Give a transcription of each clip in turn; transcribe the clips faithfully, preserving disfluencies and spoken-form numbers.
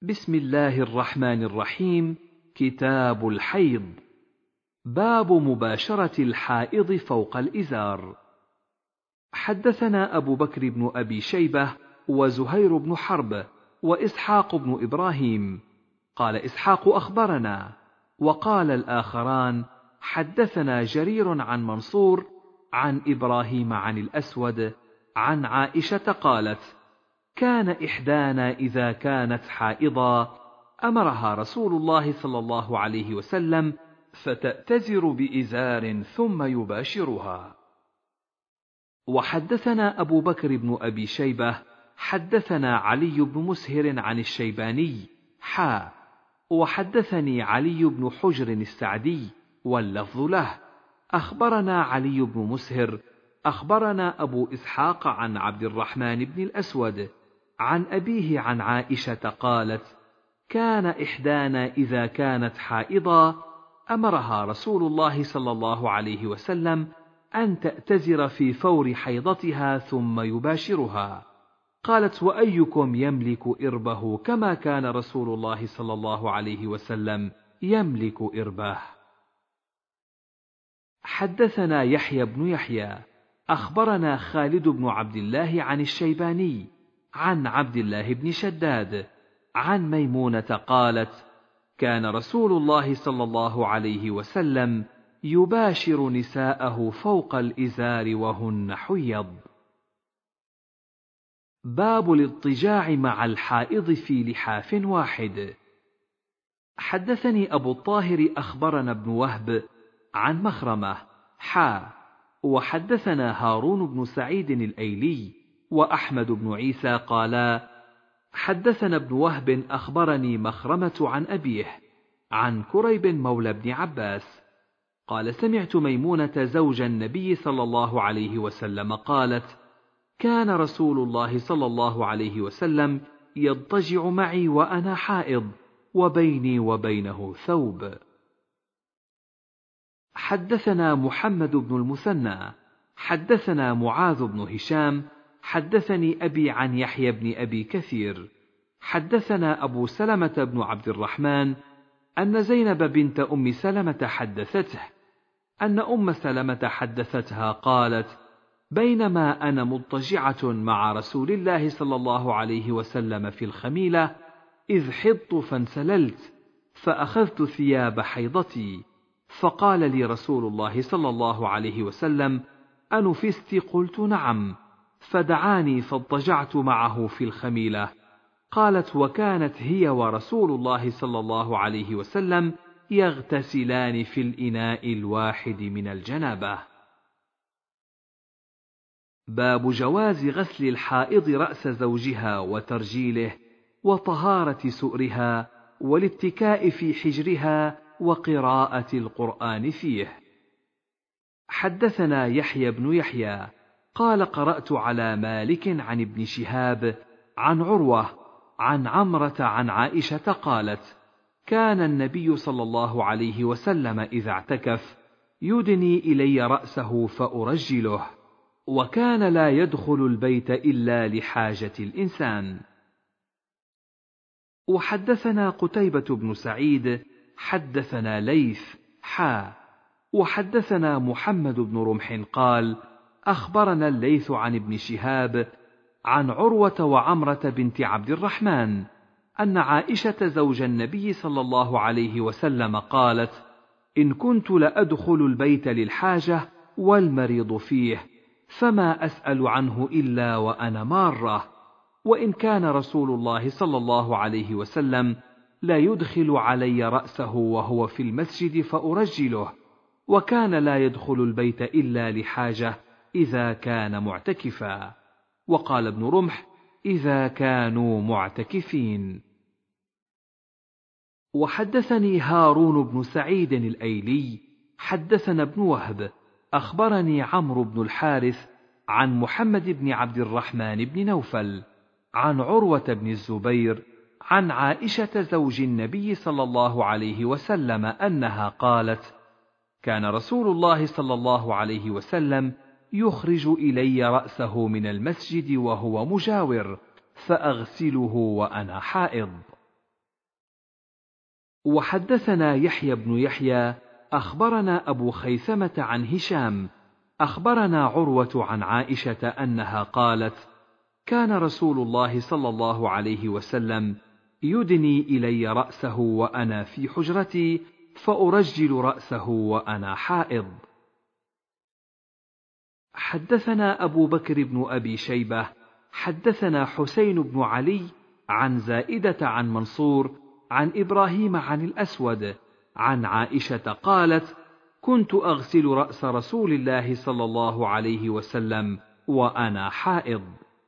بسم الله الرحمن الرحيم. كتاب الحيض. باب مباشرة الحائض فوق الإزار. حدثنا أبو بكر بن أبي شيبة وزهير بن حرب وإسحاق بن إبراهيم. قال إسحاق أخبرنا، وقال الآخران حدثنا جرير عن منصور عن إبراهيم عن الأسود عن عائشة قالت: كان إحدانا إذا كانت حائضا أمرها رسول الله صلى الله عليه وسلم فتأتزر بإزار ثم يباشرها. وحدثنا أبو بكر بن أبي شيبة حدثنا علي بن مسهر عن الشيباني حا وحدثني علي بن حجر السعدي واللفظ له. أخبرنا علي بن مسهر أخبرنا أبو إسحاق عن عبد الرحمن بن الأسود عن أبيه عن عائشة قالت: كان إحدانا إذا كانت حائضا أمرها رسول الله صلى الله عليه وسلم أن تأتزر في فور حيضتها ثم يباشرها. قالت: وأيكم يملك إربه كما كان رسول الله صلى الله عليه وسلم يملك إربه. حدثنا يحيى بن يحيى أخبرنا خالد بن عبد الله عن الشيباني عن عبد الله بن شداد عن ميمونة قالت: كان رسول الله صلى الله عليه وسلم يباشر نساءه فوق الإزار وهن حيض. باب الاضطجاع مع الحائض في لحاف واحد. حدثني أبو الطاهر أخبرنا ابن وهب عن مخرمة حا وحدثنا هارون بن سعيد الأيلي وأحمد بن عيسى قالا: حدثنا ابن وهب أخبرني مخرمة عن أبيه عن كريب مولى بن عباس قال: سمعت ميمونة زوج النبي صلى الله عليه وسلم قالت: كان رسول الله صلى الله عليه وسلم يضطجع معي وأنا حائض وبيني وبينه ثوب. حدثنا محمد بن المثنى حدثنا معاذ بن هشام حدثني أبي عن يحيى بن أبي كثير حدثنا أبو سلمة بن عبد الرحمن أن زينب بنت أم سلمة حدثته أن أم سلمة حدثتها قالت: بينما أنا مضطجعة مع رسول الله صلى الله عليه وسلم في الخميلة إذ حضت فانسللت فأخذت ثياب حيضتي، فقال لي رسول الله صلى الله عليه وسلم: أنفست؟ قلت: نعم. فدعاني فاضطجعت معه في الخميلة. قالت: وكانت هي ورسول الله صلى الله عليه وسلم يغتسلان في الإناء الواحد من الجنابة. باب جواز غسل الحائض رأس زوجها وترجيله وطهارة سؤرها والاتكاء في حجرها وقراءة القرآن فيه. حدثنا يحيى بن يحيى قال: قرأت على مالك عن ابن شهاب عن عروة عن عمرة عن عائشة قالت: كان النبي صلى الله عليه وسلم إذا اعتكف يدني إلي رأسه فأرجله، وكان لا يدخل البيت إلا لحاجة الإنسان. وحدثنا قتيبة بن سعيد حدثنا ليث حا وحدثنا محمد بن رمح قال: أخبرنا الليث عن ابن شهاب عن عروة وعمرة بنت عبد الرحمن أن عائشة زوج النبي صلى الله عليه وسلم قالت: إن كنت لأدخل البيت للحاجة والمريض فيه فما أسأل عنه إلا وأنا مارة، وإن كان رسول الله صلى الله عليه وسلم لا يدخل علي رأسه وهو في المسجد فأرجله، وكان لا يدخل البيت إلا لحاجة إذا كان معتكفا. وقال ابن رمح: إذا كانوا معتكفين. وحدثني هارون بن سعيد الأيلي حدثنا ابن وهب أخبرني عمرو بن الحارث عن محمد بن عبد الرحمن بن نوفل عن عروة بن الزبير عن عائشة زوج النبي صلى الله عليه وسلم أنها قالت: كان رسول الله صلى الله عليه وسلم يخرج إلي رأسه من المسجد وهو مجاور فأغسله وأنا حائض. وحدثنا يحيى بن يحيى أخبرنا أبو خيثمة عن هشام أخبرنا عروة عن عائشة أنها قالت: كان رسول الله صلى الله عليه وسلم يدني إلي رأسه وأنا في حجرتي فأرجل رأسه وأنا حائض. حدثنا أبو بكر بن أبي شيبة حدثنا حسين بن علي عن زائدة عن منصور عن إبراهيم عن الأسود عن عائشة قالت: كنت أغسل رأس رسول الله صلى الله عليه وسلم وأنا حائض.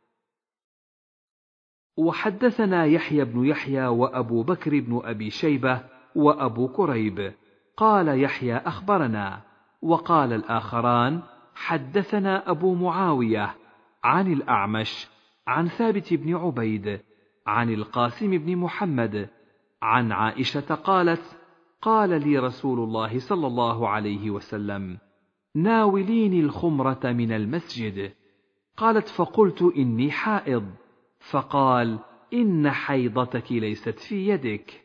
وحدثنا يحيى بن يحيى وأبو بكر بن أبي شيبة وأبو كريب قال يحيى أخبرنا، وقال الآخران حدثنا أبو معاوية عن الأعمش عن ثابت بن عبيد عن القاسم بن محمد عن عائشة قالت: قال لي رسول الله صلى الله عليه وسلم: ناوليني الخمرة من المسجد. قالت: فقلت إني حائض. فقال: إن حيضتك ليست في يدك.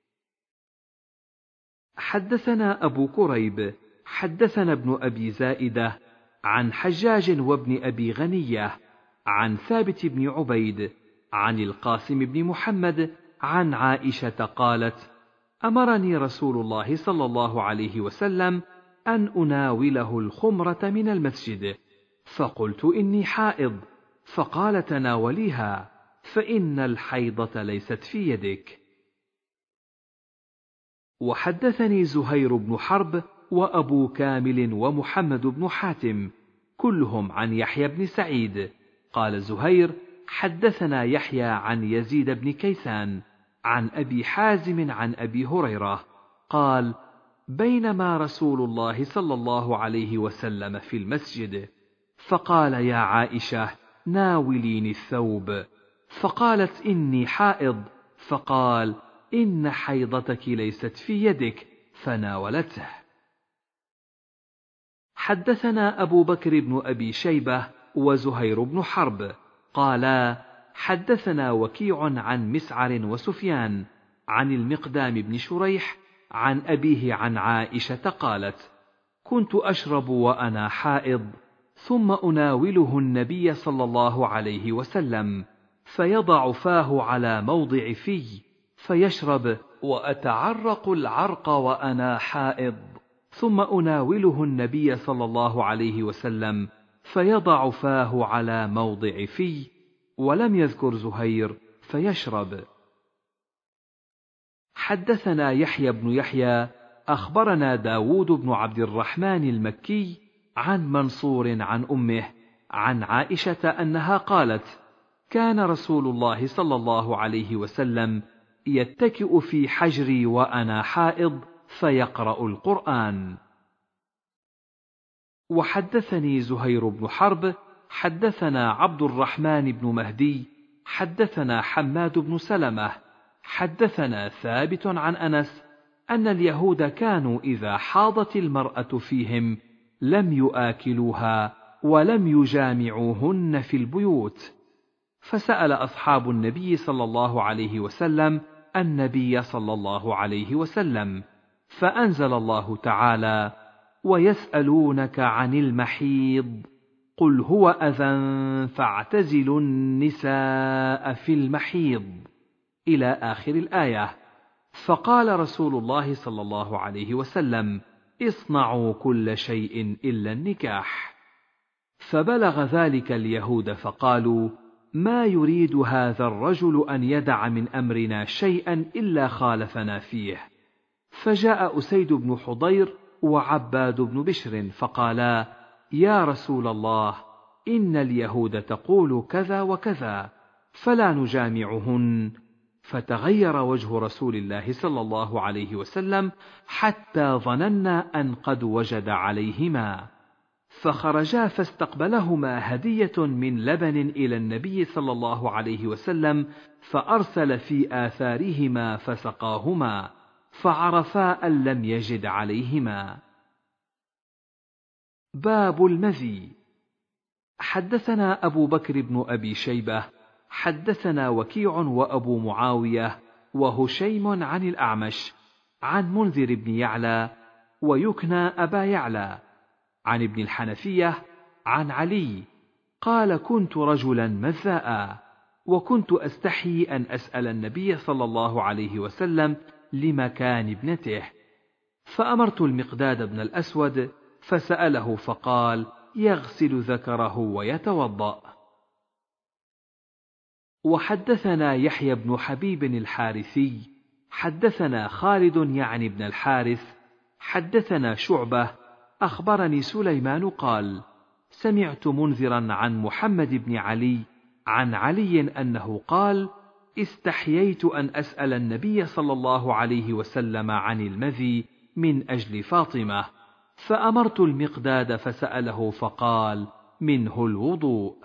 حدثنا أبو كريب حدثنا ابن أبي زائدة عن حجاج وابن أبي غنية عن ثابت بن عبيد عن القاسم بن محمد عن عائشة قالت: أمرني رسول الله صلى الله عليه وسلم أن أناوله الخمرة من المسجد، فقلت إني حائض، فقال: تناوليها فإن الحيضة ليست في يدك. وحدثني زهير بن حرب وأبو كامل ومحمد بن حاتم كلهم عن يحيى بن سعيد قال زهير: حدثنا يحيى عن يزيد بن كيسان عن أبي حازم عن أبي هريرة قال: بينما رسول الله صلى الله عليه وسلم في المسجد فقال: يا عائشة ناوليني الثوب، فقالت: إني حائض، فقال: إن حيضتك ليست في يدك، فناولته. حدثنا أبو بكر بن أبي شيبة وزهير بن حرب قالا: حدثنا وكيع عن مسعر وسفيان عن المقدام بن شريح عن أبيه عن عائشة قالت: كنت أشرب وأنا حائض، ثم أناوله النبي صلى الله عليه وسلم، فيضع فاه على موضع في فيشرب، وأتعرق العرق وأنا حائض، ثم أناوله النبي صلى الله عليه وسلم فيضع فاه على موضع في، ولم يذكر زهير فيشرب. حدثنا يحيى بن يحيى أخبرنا داود بن عبد الرحمن المكي عن منصور عن أمه عن عائشة أنها قالت: كان رسول الله صلى الله عليه وسلم يتكئ في حجري وأنا حائض فيقرأ القرآن. وحدثني زهير بن حرب حدثنا عبد الرحمن بن مهدي حدثنا حماد بن سلمة حدثنا ثابت عن أنس أن اليهود كانوا إذا حاضت المرأة فيهم لم يآكلوها ولم يجامعوهن في البيوت، فسأل أصحاب النبي صلى الله عليه وسلم النبي صلى الله عليه وسلم، فأنزل الله تعالى: ويسألونك عن المحيض قل هو أذى فاعتزلوا النساء في المحيض إلى آخر الآية. فقال رسول الله صلى الله عليه وسلم: اصنعوا كل شيء إلا النكاح. فبلغ ذلك اليهود فقالوا: ما يريد هذا الرجل أن يدع من أمرنا شيئا إلا خالفنا فيه. فجاء أسيد بن حضير وعباد بن بشر فقالا: يا رسول الله، إن اليهود تقول كذا وكذا، فلا نجامعهن. فتغير وجه رسول الله صلى الله عليه وسلم حتى ظننا أن قد وجد عليهما، فخرجا فاستقبلهما هدية من لبن إلى النبي صلى الله عليه وسلم، فأرسل في آثارهما فسقاهما، فعرفا أن لم يجد عليهما. باب المذي. حدثنا أبو بكر بن أبي شيبة حدثنا وكيع وأبو معاوية وهشيم عن الأعمش عن منذر بن يعلى ويكنى أبا يعلى، عن ابن الحنفية عن علي قال: كنت رجلا مذاء، وكنت أستحي أن أسأل النبي صلى الله عليه وسلم لمكان ابنته، فأمرت المقداد بن الأسود فسأله فقال: يغسل ذكره ويتوضأ. وحدثنا يحيى بن حبيب الحارثي حدثنا خالد يعني بن الحارث حدثنا شعبة أخبرني سليمان قال: سمعت منذرا عن محمد بن علي عن علي أنه قال: استحييت أن أسأل النبي صلى الله عليه وسلم عن المذي من أجل فاطمة، فأمرت المقداد فسأله فقال: منه الوضوء.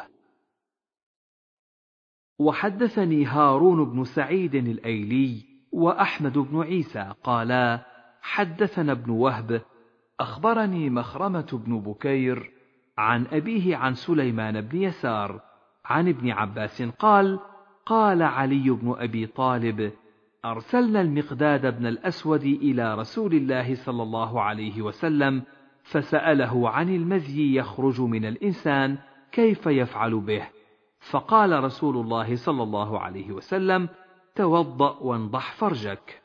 وحدثني هارون بن سعيد الأيلي وأحمد بن عيسى قالا: حدثنا ابن وهب أخبرني مخرمة بن بكير عن أبيه عن سليمان بن يسار عن ابن عباس قال: قال علي بن أبي طالب: أرسلنا المقداد بن الأسود إلى رسول الله صلى الله عليه وسلم فسأله عن المذي يخرج من الإنسان كيف يفعل به، فقال رسول الله صلى الله عليه وسلم: توضأ وانضح فرجك.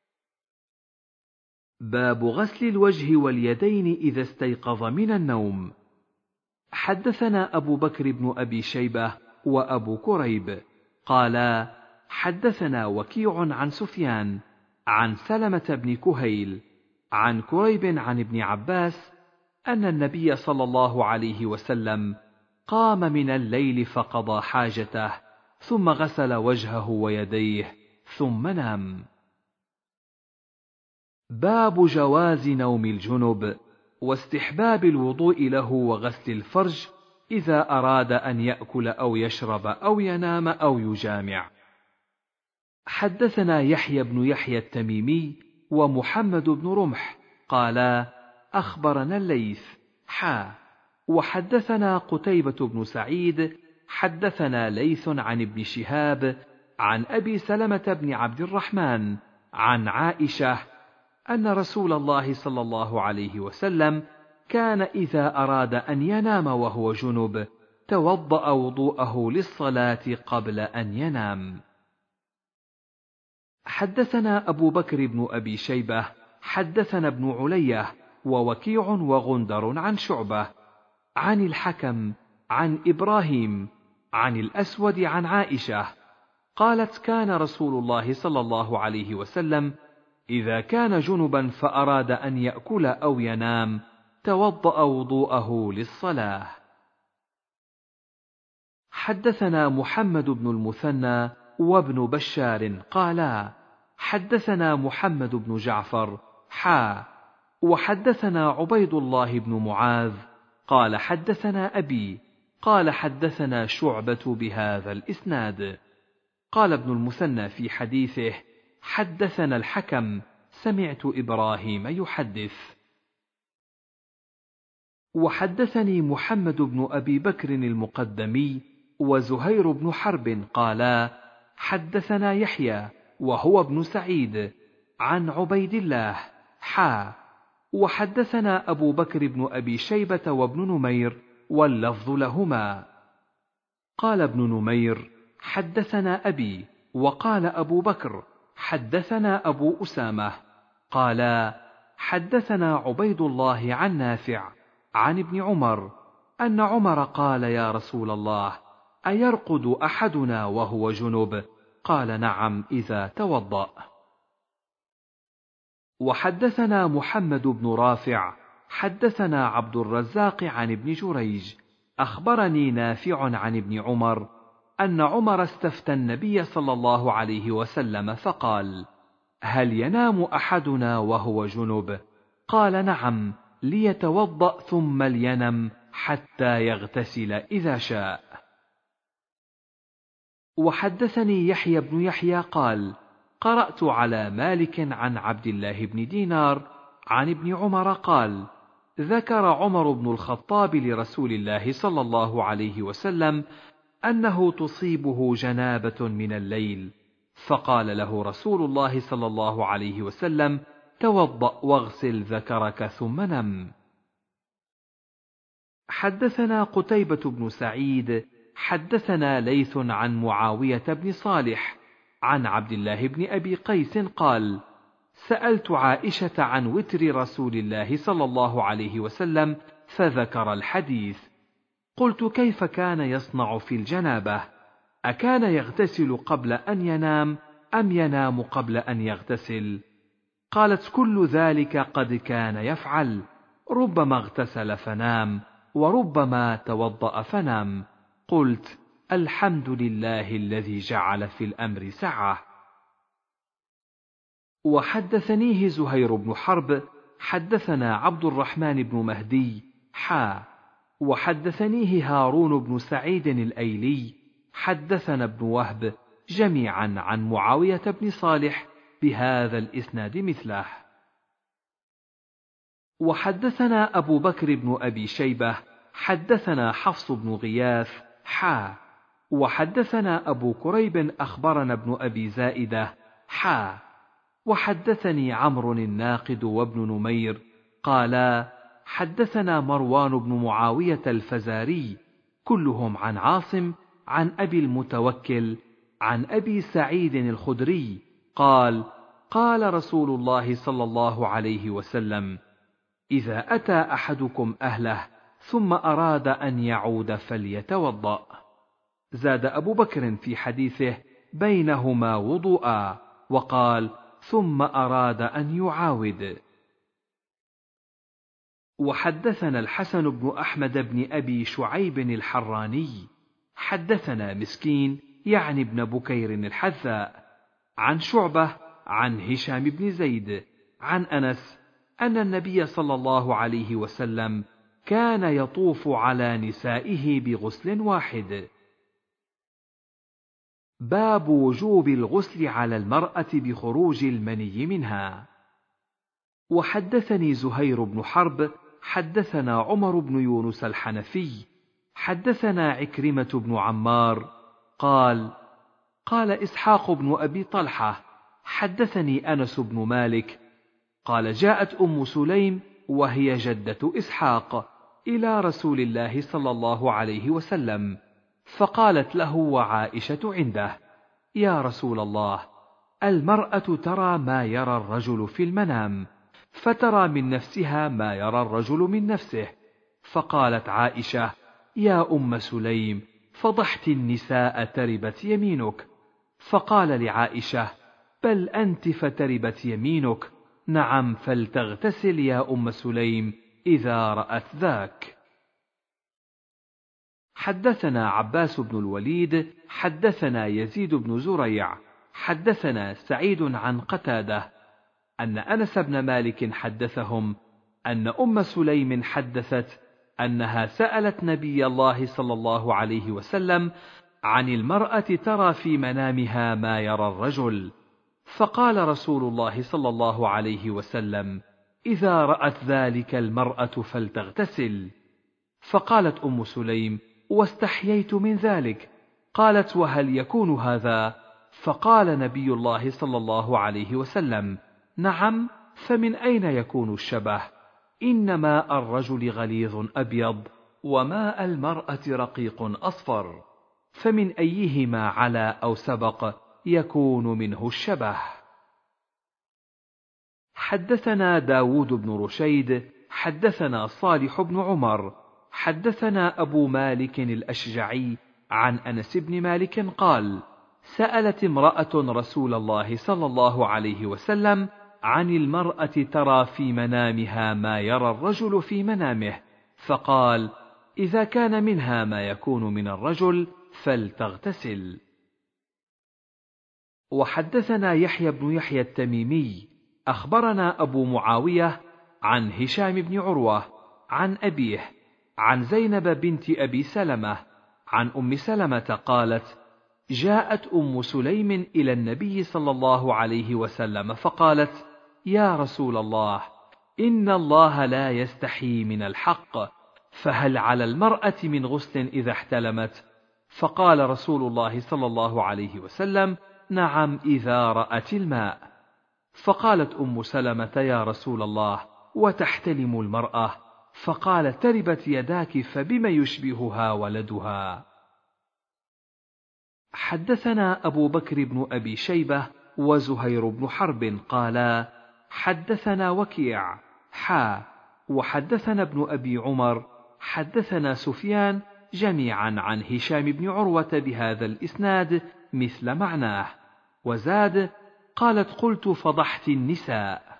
باب غسل الوجه واليدين إذا استيقظ من النوم. حدثنا أبو بكر بن أبي شيبة وأبو كريب قالا: حدثنا وكيع عن سفيان عن سلمة بن كهيل عن كريب عن ابن عباس أن النبي صلى الله عليه وسلم قام من الليل فقضى حاجته ثم غسل وجهه ويديه ثم نام. باب جواز نوم الجنب واستحباب الوضوء له وغسل الفرج إذا أراد أن يأكل أو يشرب أو ينام أو يجامع. حدثنا يحيى بن يحيى التميمي ومحمد بن رمح قالا: أخبرنا الليث حا وحدثنا قتيبة بن سعيد حدثنا ليث عن ابن شهاب عن أبي سلمة بن عبد الرحمن عن عائشة أن رسول الله صلى الله عليه وسلم كان إذا أراد أن ينام وهو جنب توضأ وضوءه للصلاة قبل أن ينام. حدثنا أبو بكر بن أبي شيبة حدثنا ابن علية ووكيع وغندر عن شعبة عن الحكم عن إبراهيم عن الأسود عن عائشة قالت: كان رسول الله صلى الله عليه وسلم إذا كان جنبا فأراد أن يأكل أو ينام توضأ وضوءه للصلاة. حدثنا محمد بن المثنى وابن بشار قالا: حدثنا محمد بن جعفر حا وحدثنا عبيد الله بن معاذ قال: حدثنا أبي قال: حدثنا شعبة بهذا الإسناد. قال ابن المثنى في حديثه: حدثنا الحكم سمعت إبراهيم يحدث. وحدثني محمد بن أبي بكر المقدمي وزهير بن حرب قالا: حدثنا يحيى وهو ابن سعيد عن عبيد الله حا وحدثنا أبو بكر بن أبي شيبة وابن نمير واللفظ لهما. قال ابن نمير: حدثنا أبي، وقال أبو بكر: حدثنا أبو أسامة قالا: حدثنا عبيد الله عن نافع عن ابن عمر أن عمر قال: يا رسول الله، أيرقد أحدنا وهو جنب؟ قال: نعم إذا توضأ. وحدثنا محمد بن رافع حدثنا عبد الرزاق عن ابن جريج أخبرني نافع عن ابن عمر أن عمر استفتى النبي صلى الله عليه وسلم فقال: هل ينام أحدنا وهو جنب؟ قال: نعم، ليتوضأ ثم لينم حتى يغتسل إذا شاء. وحدثني يحيى بن يحيى قال: قرأت على مالك عن عبد الله بن دينار عن ابن عمر قال: ذكر عمر بن الخطاب لرسول الله صلى الله عليه وسلم أنه تصيبه جنابة من الليل، فقال له رسول الله صلى الله عليه وسلم: توضأ واغسل ذكرك ثم نم. حدثنا قتيبة بن سعيد حدثنا ليث عن معاوية بن صالح عن عبد الله بن أبي قيس قال: سألت عائشة عن وتر رسول الله صلى الله عليه وسلم فذكر الحديث. قلت: كيف كان يصنع في الجنابة؟ أكان يغتسل قبل أن ينام أم ينام قبل أن يغتسل؟ قالت: كل ذلك قد كان يفعل، ربما اغتسل فنام وربما توضأ فنام. قلت: الحمد لله الذي جعل في الأمر سعة. وحدثنيه زهير بن حرب حدثنا عبد الرحمن بن مهدي حا وحدثنيه هارون بن سعيد الأيلي حدثنا ابن وهب جميعا عن معاوية بن صالح بهذا الإسناد مثله. وحدثنا أبو بكر بن أبي شيبة حدثنا حفص بن غياث حا وحدثنا أبو كريب أخبرنا ابن أبي زائدة حا وحدثني عمرو الناقد وابن نمير قالا: حدثنا مروان بن معاوية الفزاري كلهم عن عاصم عن أبي المتوكل عن أبي سعيد الخدري قال: قال رسول الله صلى الله عليه وسلم: إذا أتى أحدكم أهله ثم أراد أن يعود فليتوضأ. زاد أبو بكر في حديثه: بينهما وضوءا، وقال: ثم أراد أن يعاود. وحدثنا الحسن بن أحمد بن أبي شعيب الحراني حدثنا مسكين يعني ابن بكير الحذاء عن شعبة عن هشام بن زيد عن أنس أن النبي صلى الله عليه وسلم كان يطوف على نسائه بغسل واحد. باب وجوب الغسل على المرأة بخروج المني منها. وحدثني زهير بن حرب حدثنا عمر بن يونس الحنفي حدثنا عكرمة بن عمار قال: قال إسحاق بن أبي طلحة حدثني أنس بن مالك قال: جاءت أم سليم وهي جدة إسحاق إلى رسول الله صلى الله عليه وسلم، فقالت له وعائشة عنده: يا رسول الله، المرأة ترى ما يرى الرجل في المنام، فترى من نفسها ما يرى الرجل من نفسه. فقالت عائشة: يا أم سليم، فضحت النساء، تربت يمينك. فقال لعائشة: بل أنت فتربت يمينك، نعم فلتغتسل يا أم سليم إذا رأت ذاك. حدثنا عباس بن الوليد حدثنا يزيد بن زريع حدثنا سعيد عن قتادة أن أنس بن مالك حدثهم أن أم سليم حدثت أنها سألت نبي الله صلى الله عليه وسلم عن المرأة ترى في منامها ما يرى الرجل، فقال رسول الله صلى الله عليه وسلم: إذا رأت ذلك المرأة فلتغتسل. فقالت أم سليم: واستحييت من ذلك. قالت: وهل يكون هذا؟ فقال نبي الله صلى الله عليه وسلم: نعم، فمن أين يكون الشبه؟ إن ماء الرجل غليظ أبيض، وماء المرأة رقيق أصفر، فمن أيهما علا أو سبق يكون منه الشبه. حدثنا داود بن رشيد حدثنا صالح بن عمر حدثنا أبو مالك الأشجعي عن أنس بن مالك قال: سألت امرأة رسول الله صلى الله عليه وسلم عن المرأة ترى في منامها ما يرى الرجل في منامه، فقال: إذا كان منها ما يكون من الرجل فلتغتسل. وحدثنا يحيى بن يحيى التميمي أخبرنا أبو معاوية عن هشام بن عروة عن أبيه عن زينب بنت أبي سلمة عن أم سلمة قالت: جاءت أم سليم إلى النبي صلى الله عليه وسلم فقالت: يا رسول الله، إن الله لا يستحيي من الحق، فهل على المرأة من غسل إذا احتلمت؟ فقال رسول الله صلى الله عليه وسلم: نعم، إذا رأت الماء. فقالت أم سلمة: يا رسول الله، وتحتلم المرأة؟ فقال: تربت يداك، فبم يشبهها ولدها. حدثنا أبو بكر بن أبي شيبة وزهير بن حرب قالا: حدثنا وكيع حا وحدثنا ابن أبي عمر حدثنا سفيان جميعا عن هشام بن عروة بهذا الإسناد مثل معناه، وزاد: قالت: قلت فضحت النساء.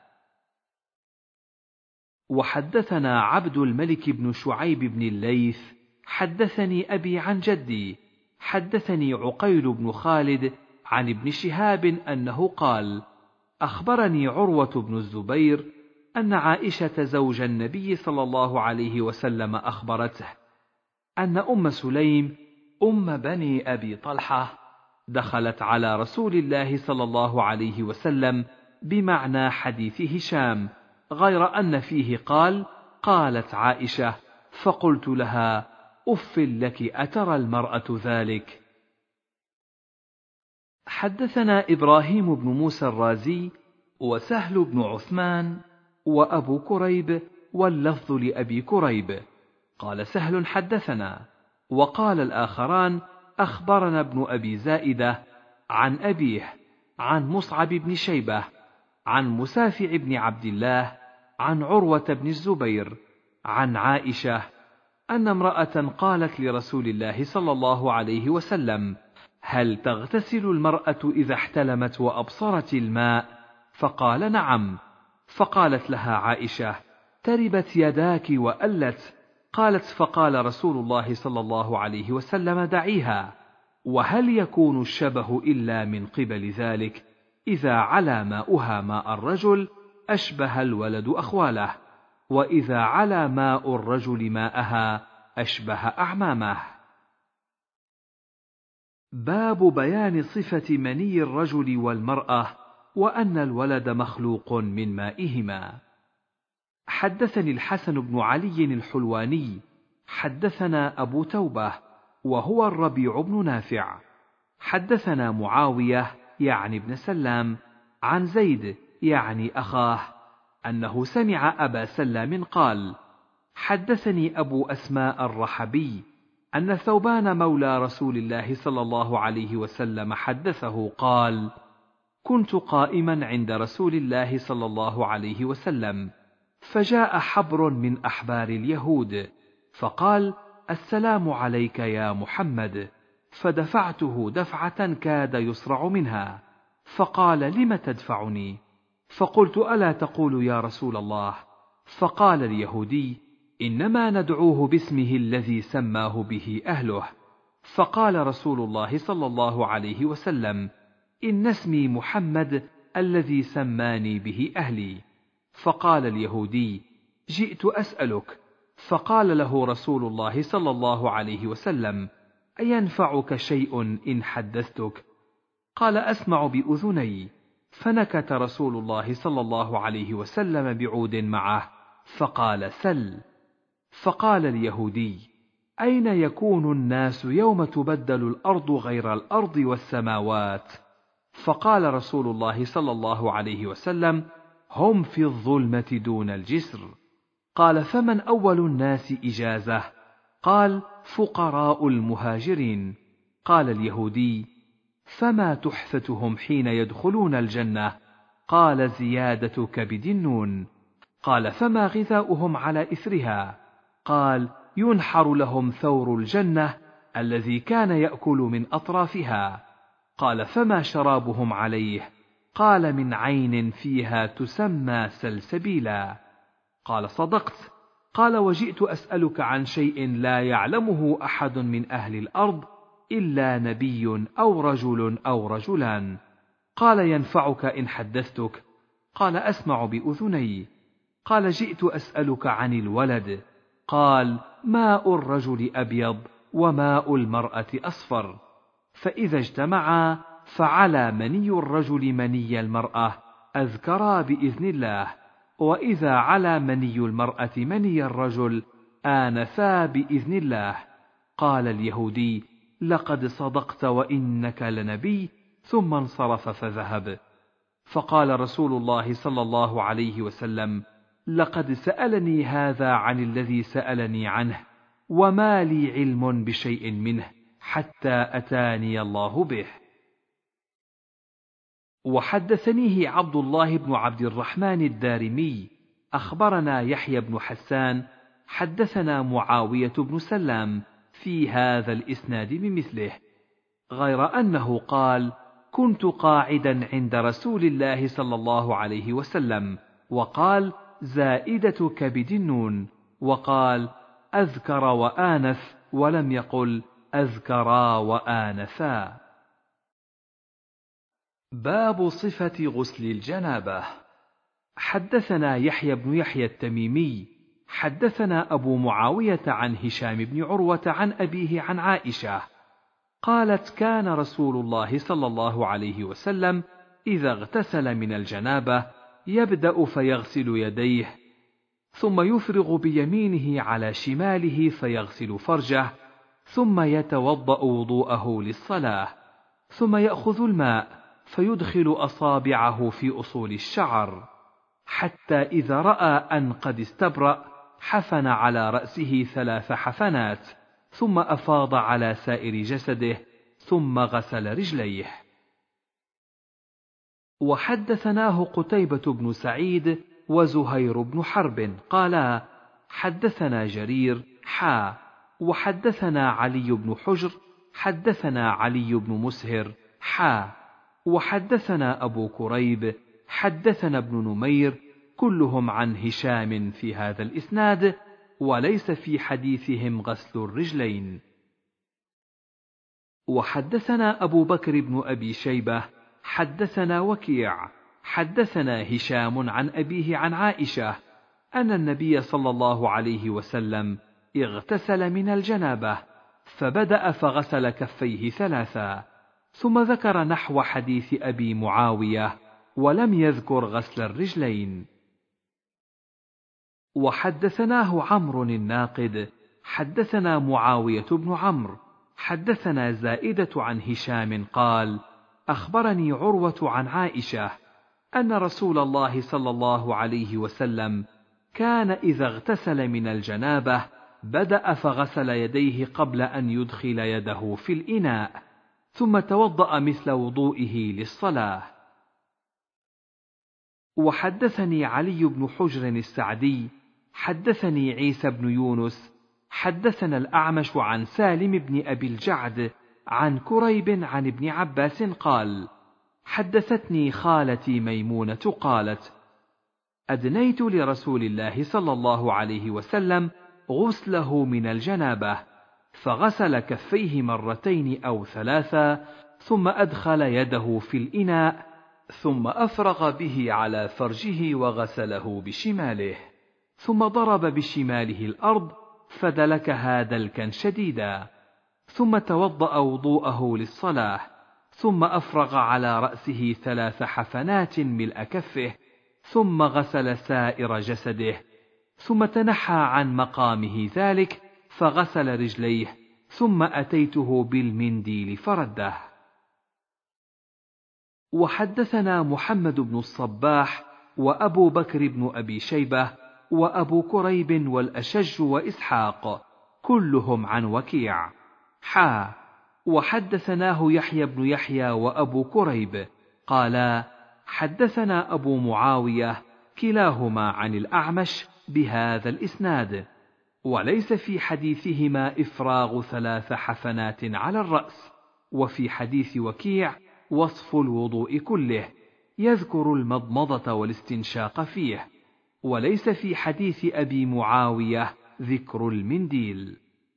وحدثنا عبد الملك بن شعيب بن الليث حدثني أبي عن جدي حدثني عقيل بن خالد عن ابن شهاب أنه قال: أخبرني عروة بن الزبير أن عائشة زوج النبي صلى الله عليه وسلم أخبرته أن أم سليم أم بني أبي طلحة دخلت على رسول الله صلى الله عليه وسلم بمعنى حديث هشام، غير أن فيه قال: قالت عائشة فقلت لها: أف لك، أترى المرأة ذلك؟ حدثنا إبراهيم بن موسى الرازي وسهل بن عثمان وأبو كريب، واللفظ لأبي كريب. قال سهل: حدثنا. وقال الآخران: أخبرنا ابن أبي زائدة عن أبيه عن مصعب بن شيبة عن مسافع بن عبد الله عن عروة بن الزبير عن عائشة أن امرأة قالت لرسول الله صلى الله عليه وسلم: هل تغتسل المرأة إذا احتلمت وأبصرت الماء؟ فقال: نعم. فقالت لها عائشة: تربت يداك وألت. قالت: فقال رسول الله صلى الله عليه وسلم: دعيها. وهل يكون الشبه إلا من قبل ذلك؟ إذا علا ماؤها ماء الرجل أشبه الولد أخواله، وإذا علا ماء الرجل ماءها أشبه أعمامه. باب بيان صفة مني الرجل والمرأة، وأن الولد مخلوق من مائهما. حدثني الحسن بن علي الحلواني حدثنا أبو توبة وهو الربيع بن نافع حدثنا معاوية يعني ابن سلام عن زيد يعني أخاه أنه سمع أبا سلام قال: حدثني أبو أسماء الرحبي أن ثوبان مولى رسول الله صلى الله عليه وسلم حدثه قال: كنت قائما عند رسول الله صلى الله عليه وسلم، فجاء حبر من أحبار اليهود فقال: السلام عليك يا محمد، فدفعته دفعة كاد يصرع منها، فقال: لم تدفعني؟ فقلت: ألا تقول يا رسول الله؟ فقال اليهودي: إنما ندعوه باسمه الذي سماه به أهله. فقال رسول الله صلى الله عليه وسلم: إن اسمي محمد الذي سماني به أهلي. فقال اليهودي: جئت أسألك. فقال له رسول الله صلى الله عليه وسلم: أينفعك شيء إن حدثتك؟ قال: أسمع بأذني. فنكت رسول الله صلى الله عليه وسلم بعود معه فقال: سل. فقال اليهودي: أين يكون الناس يوم تبدل الأرض غير الأرض والسماوات؟ فقال رسول الله صلى الله عليه وسلم: هم في الظلمة دون الجسر. قال: فمن أول الناس إجازة؟ قال: فقراء المهاجرين. قال اليهودي: فما تحفتهم حين يدخلون الجنة؟ قال: زيادة كبد النون. قال: فما غذاؤهم على إثرها؟ قال: ينحر لهم ثور الجنة الذي كان يأكل من أطرافها. قال: فما شرابهم عليه؟ قال: من عين فيها تسمى سلسبيلا. قال: صدقت. قال: وجئت أسألك عن شيء لا يعلمه أحد من أهل الأرض إلا نبي أو رجل أو رجلان. قال: ينفعك إن حدثتك؟ قال: أسمع بأذني. قال: جئت أسألك عن الولد. قال: ماء الرجل أبيض وماء المرأة أصفر، فإذا اجتمعا فعلى مني الرجل مني المرأة أذكرا بإذن الله، وإذا على مني المرأة مني الرجل آنفا بإذن الله. قال اليهودي: لقد صدقت وإنك لنبي، ثم انصرف فذهب. فقال رسول الله صلى الله عليه وسلم: لقد سألني هذا عن الذي سألني عنه، وما لي علم بشيء منه حتى أتاني الله به. وحدثنيه عبد الله بن عبد الرحمن الدارمي أخبرنا يحيى بن حسان حدثنا معاوية بن سلام في هذا الإسناد بمثله، غير أنه قال: كنت قاعدا عند رسول الله صلى الله عليه وسلم، وقال: زائدة كبد النون، وقال: أذكر وآنف، ولم يقل أذكرا وآنفا. باب صفة غسل الجنابة. حدثنا يحيى بن يحيى التميمي حدثنا أبو معاوية عن هشام بن عروة عن أبيه عن عائشة قالت: كان رسول الله صلى الله عليه وسلم إذا اغتسل من الجنابة يبدأ فيغسل يديه، ثم يفرغ بيمينه على شماله فيغسل فرجه، ثم يتوضأ وضوءه للصلاة، ثم يأخذ الماء فيدخل أصابعه في أصول الشعر، حتى إذا رأى أن قد استبرأ حفن على رأسه ثلاث حفنات، ثم أفاض على سائر جسده، ثم غسل رجليه. وحدثناه قتيبة بن سعيد وزهير بن حرب قالا: حدثنا جرير حا وحدثنا علي بن حجر حدثنا علي بن مسهر حا وحدثنا أبو كريب حدثنا ابن نمير كلهم عن هشام في هذا الإسناد، وليس في حديثهم غسل الرجلين. وحدثنا أبو بكر بن أبي شيبة حدثنا وكيع حدثنا هشام عن أبيه عن عائشة أن النبي صلى الله عليه وسلم اغتسل من الجنابة، فبدأ فغسل كفيه ثلاثا، ثم ذكر نحو حديث أبي معاوية، ولم يذكر غسل الرجلين. وحدثناه عمرو الناقد حدثنا معاوية بن عمرو حدثنا زائدة عن هشام قال: أخبرني عروة عن عائشة أن رسول الله صلى الله عليه وسلم كان إذا اغتسل من الجنابة بدأ فغسل يديه قبل أن يدخل يده في الإناء، ثم توضأ مثل وضوئه للصلاة. وحدثني علي بن حجر السعدي حدثني عيسى بن يونس حدثنا الأعمش عن سالم بن أبي الجعد عن كريب عن ابن عباس قال: حدثتني خالتي ميمونة قالت: أدنيت لرسول الله صلى الله عليه وسلم غسله من الجنابة، فغسل كفيه مرتين أو ثلاثا، ثم أدخل يده في الإناء، ثم أفرغ به على فرجه وغسله بشماله، ثم ضرب بشماله الأرض فدلكها دلكا شديدا، ثم توضأ وضوءه للصلاة، ثم أفرغ على رأسه ثلاث حفنات ملء كفه، ثم غسل سائر جسده، ثم تنحى عن مقامه ذلك فغسل رجليه، ثم أتيته بالمنديل فرده. وحدثنا محمد بن الصباح وأبو بكر بن أبي شيبة وأبو كريب والأشج وإسحاق كلهم عن وكيع حا وحدثناه يحيى بن يحيى وأبو كريب قالا: حدثنا أبو معاوية كلاهما عن الأعمش بهذا الإسناد، وليس في حديثهما إفراغ ثلاث حفنات على الرأس، وفي حديث وكيع وصف الوضوء كله يذكر المضمضة والاستنشاق فيه، وليس في حديث أبي معاوية ذكر المنديل.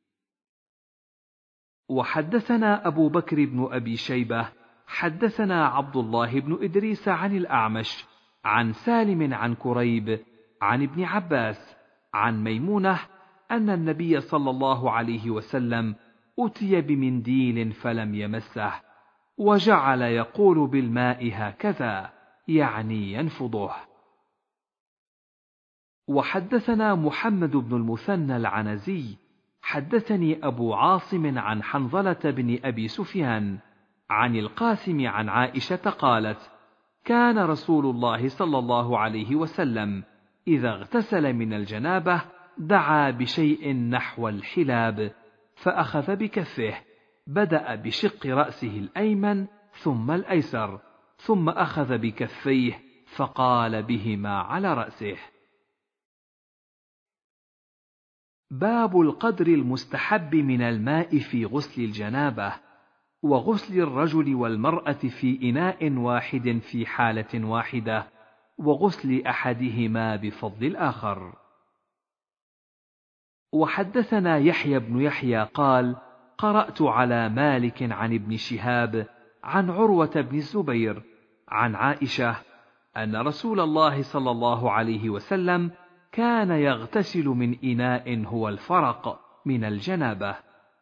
وحدثنا أبو بكر بن أبي شيبة حدثنا عبد الله بن إدريس عن الأعمش عن سالم عن كريب عن ابن عباس عن ميمونة أن النبي صلى الله عليه وسلم أتي بمنديل فلم يمسه، وجعل يقول بالماء هكذا، يعني ينفضه. وحدثنا محمد بن المثنى العنزي حدثني أبو عاصم عن حنظلة بن أبي سفيان عن القاسم عن عائشة قالت: كان رسول الله صلى الله عليه وسلم إذا اغتسل من الجنابة دعا بشيء نحو الحلاب، فأخذ بكفه، بدأ بشق رأسه الأيمن ثم الأيسر، ثم أخذ بكفيه فقال بهما على رأسه. باب القدر المستحب من الماء في غسل الجنابة، وغسل الرجل والمرأة في إناء واحد في حالة واحدة، وغسل أحدهما بفضل الآخر. وحدثنا يحيى بن يحيى قال: قرأت على مالك عن ابن شهاب عن عروة بن الزبير عن عائشة أن رسول الله صلى الله عليه وسلم كان يغتسل من إناء هو الفرق من الجنابة.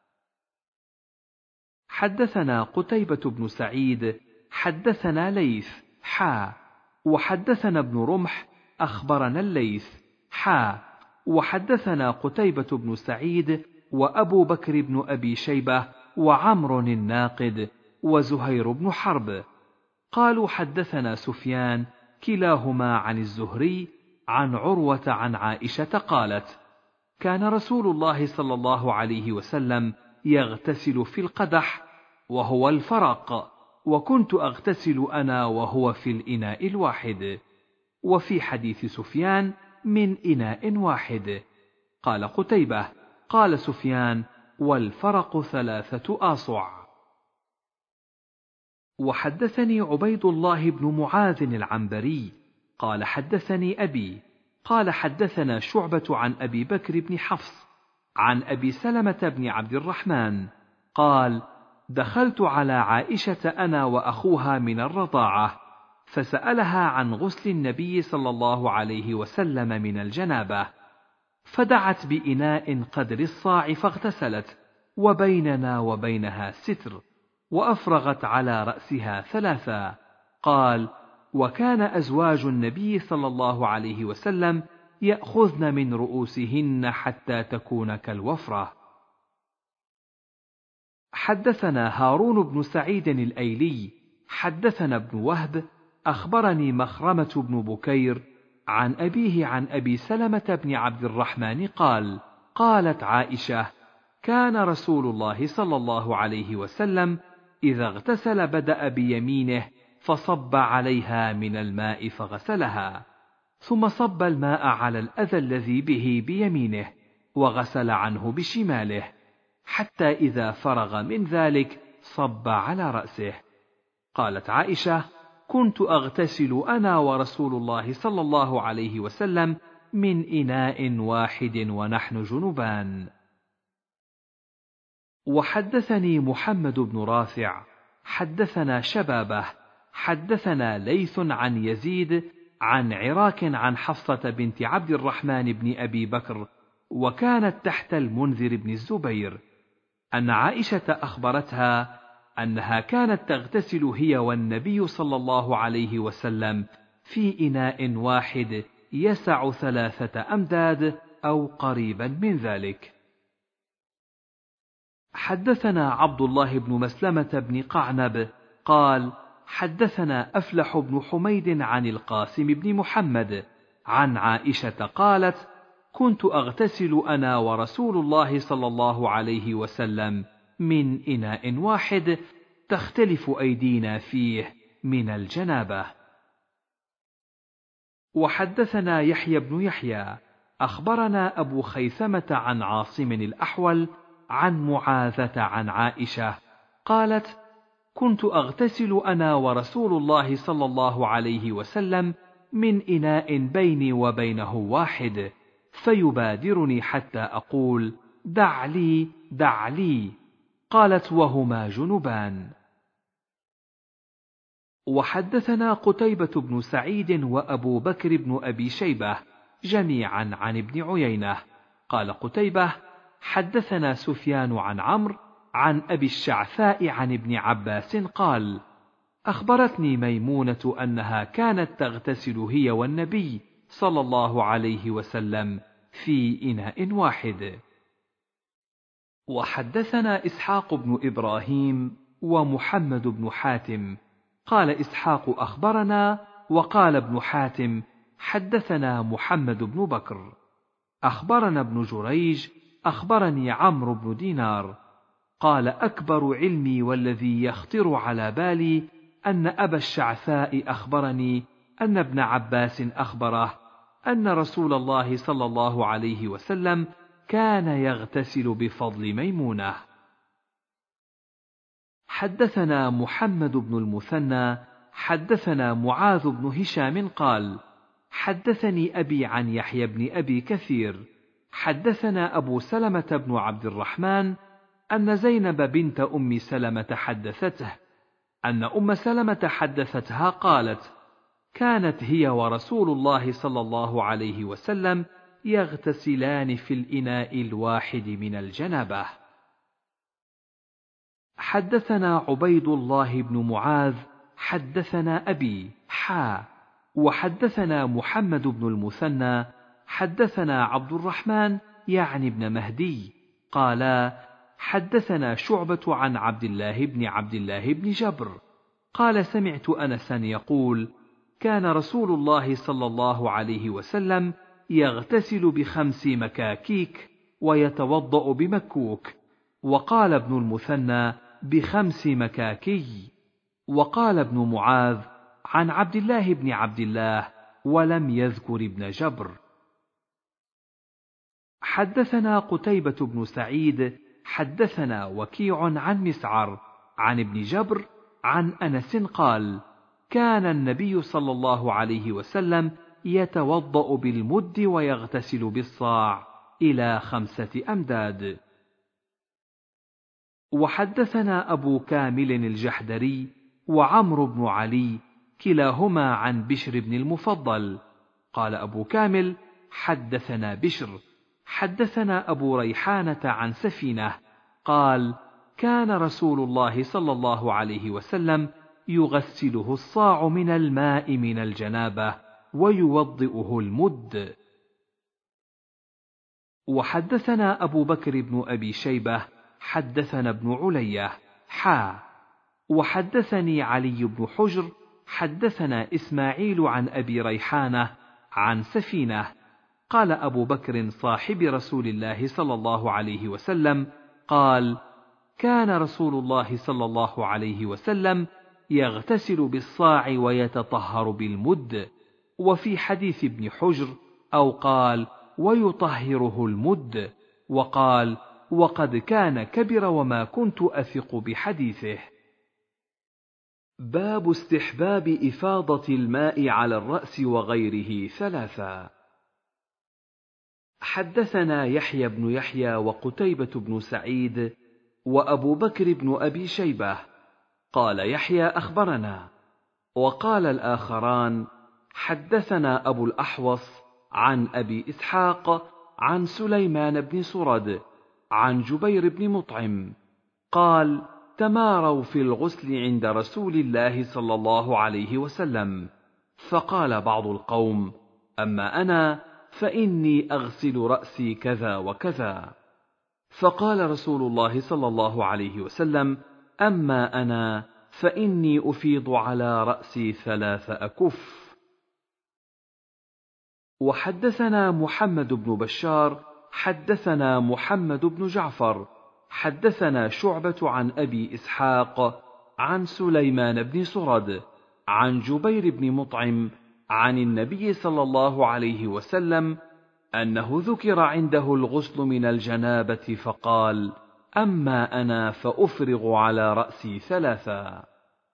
حدثنا قتيبة بن سعيد حدثنا ليث حا وحدثنا ابن رمح أخبرنا الليث حا وحدثنا قتيبة بن سعيد وأبو بكر بن أبي شيبة وعمر الناقد وزهير بن حرب قالوا حدثنا سفيان كلاهما عن الزهري عن عروة عن عائشة قالت: كان رسول الله صلى الله عليه وسلم يغتسل في القدح وهو الفرق، وكنت أغتسل أنا وهو في الإناء الواحد. وفي حديث سفيان من إناء واحد. قال قتيبة: قال سفيان: والفرق ثلاثة آصع. وحدثني عبيد الله بن معاذ العنبري قال حدثني أبي قال حدثنا شعبة عن أبي بكر بن حفص عن أبي سلمة بن عبد الرحمن قال: دخلت على عائشة أنا وأخوها من الرضاعة، فسألها عن غسل النبي صلى الله عليه وسلم من الجنابة، فدعت بإناء قدر الصاع فاغتسلت، وبيننا وبينها ستر، وأفرغت على رأسها ثلاثا. قال: وكان أزواج النبي صلى الله عليه وسلم يأخذن من رؤوسهن حتى تكون كالوفرة. حدثنا هارون بن سعيد الأيلي حدثنا ابن وهب أخبرني مخرمة بن بكير عن أبيه عن أبي سلمة بن عبد الرحمن قال: قالت عائشة: كان رسول الله صلى الله عليه وسلم إذا اغتسل بدأ بيمينه فصب عليها من الماء فغسلها، ثم صب الماء على الأذى الذي به بيمينه وغسل عنه بشماله، حتى إذا فرغ من ذلك صب على رأسه. قالت عائشة: كنت أغتسل أنا ورسول الله صلى الله عليه وسلم من إناء واحد ونحن جنبان. وحدثني محمد بن رافع حدثنا شبابه حدثنا ليث عن يزيد عن عراك عن حفصة بنت عبد الرحمن بن أبي بكر، وكانت تحت المنذر بن الزبير، أن عائشة أخبرتها أنها كانت تغتسل هي والنبي صلى الله عليه وسلم في إناء واحد يسع ثلاثة أمداد أو قريبا من ذلك. حدثنا عبد الله بن مسلمة بن قعنب قال: حدثنا أفلح بن حميد عن القاسم بن محمد عن عائشة قالت: كنت أغتسل أنا ورسول الله صلى الله عليه وسلم من إناء واحد تختلف أيدينا فيه من الجنابة. وحدثنا يحيى بن يحيى أخبرنا أبو خيثمة عن عاصم الأحول عن معاذة عن عائشة قالت: كنت أغتسل أنا ورسول الله صلى الله عليه وسلم من إناء بيني وبينه واحد، فيبادرني حتى أقول: دع لي دع لي. قالت: وهما جنبان. وحدثنا قتيبة بن سعيد وأبو بكر بن أبي شيبة جميعا عن ابن عيينة. قال قتيبة: حدثنا سفيان عن عمرو عن أبي الشعثاء عن ابن عباس قال: أخبرتني ميمونة أنها كانت تغتسل هي والنبي صلى الله عليه وسلم في إناء واحد. وحدثنا إسحاق بن إبراهيم ومحمد بن حاتم قال إسحاق أخبرنا، وقال ابن حاتم حدثنا محمد بن بكر أخبرنا ابن جريج أخبرني عمرو بن دينار قال أكبر علمي والذي يخطر على بالي أن أبا الشعثاء أخبرني أن ابن عباس أخبره أن رسول الله صلى الله عليه وسلم كان يغتسل بفضل ميمونة. حدثنا محمد بن المثنى حدثنا معاذ بن هشام قال حدثني أبي عن يحيى بن أبي كثير حدثنا أبو سلمة بن عبد الرحمن أن زينب بنت أم سلمة حدثته أن أم سلمة حدثتها قالت كانت هي ورسول الله صلى الله عليه وسلم يغتسلان في الإناء الواحد من الجنابة. حدثنا عبيد الله بن معاذ حدثنا أبي حا وحدثنا محمد بن المثنى حدثنا عبد الرحمن يعني ابن مهدي قالا حدثنا شعبة عن عبد الله بن عبد الله بن جبر قال سمعت أنسا يقول كان رسول الله صلى الله عليه وسلم يغتسل بخمس مكاكيك ويتوضأ بمكوك، وقال ابن المثنى بخمس مكاكي، وقال ابن معاذ عن عبد الله بن عبد الله ولم يذكر ابن جبر. حدثنا قتيبة بن سعيد حدثنا وكيع عن مسعر عن ابن جبر عن أنس قال كان النبي صلى الله عليه وسلم يتوضأ بالمد ويغتسل بالصاع إلى خمسة أمداد. وحدثنا أبو كامل الجحدري وعمرو بن علي كلاهما عن بشر بن المفضل قال أبو كامل حدثنا بشر حدثنا أبو ريحانة عن سفينة قال كان رسول الله صلى الله عليه وسلم يغسله الصاع من الماء من الجنابة ويوضئه المد. وحدثنا أبو بكر بن أبي شيبة حدثنا ابن علية حا وحدثني علي بن حجر حدثنا إسماعيل عن أبي ريحانة عن سفينة قال أبو بكر صاحب رسول الله صلى الله عليه وسلم قال كان رسول الله صلى الله عليه وسلم يغتسل بالصاع ويتطهر بالمد، وفي حديث ابن حجر أو قال ويطهره المد، وقال وقد كان كبر وما كنت أثق بحديثه. باب استحباب إفاضة الماء على الرأس وغيره ثلاثا. حدثنا يحيى بن يحيى وقتيبة بن سعيد وأبو بكر بن أبي شيبة قال يحيى أخبرنا، وقال الآخران حدثنا أبو الأحوص عن أبي إسحاق عن سليمان بن سرد عن جبير بن مطعم قال تماروا في الغسل عند رسول الله صلى الله عليه وسلم، فقال بعض القوم أما أنا فإني أغسل رأسي كذا وكذا، فقال رسول الله صلى الله عليه وسلم أما أنا فإني أفيض على رأسي ثلاث أكف. وحدثنا محمد بن بشار حدثنا محمد بن جعفر حدثنا شعبة عن أبي إسحاق عن سليمان بن سرد عن جبير بن مطعم عن النبي صلى الله عليه وسلم أنه ذكر عنده الغسل من الجنابة فقال أما أنا فأفرغ على رأسي ثلاثا.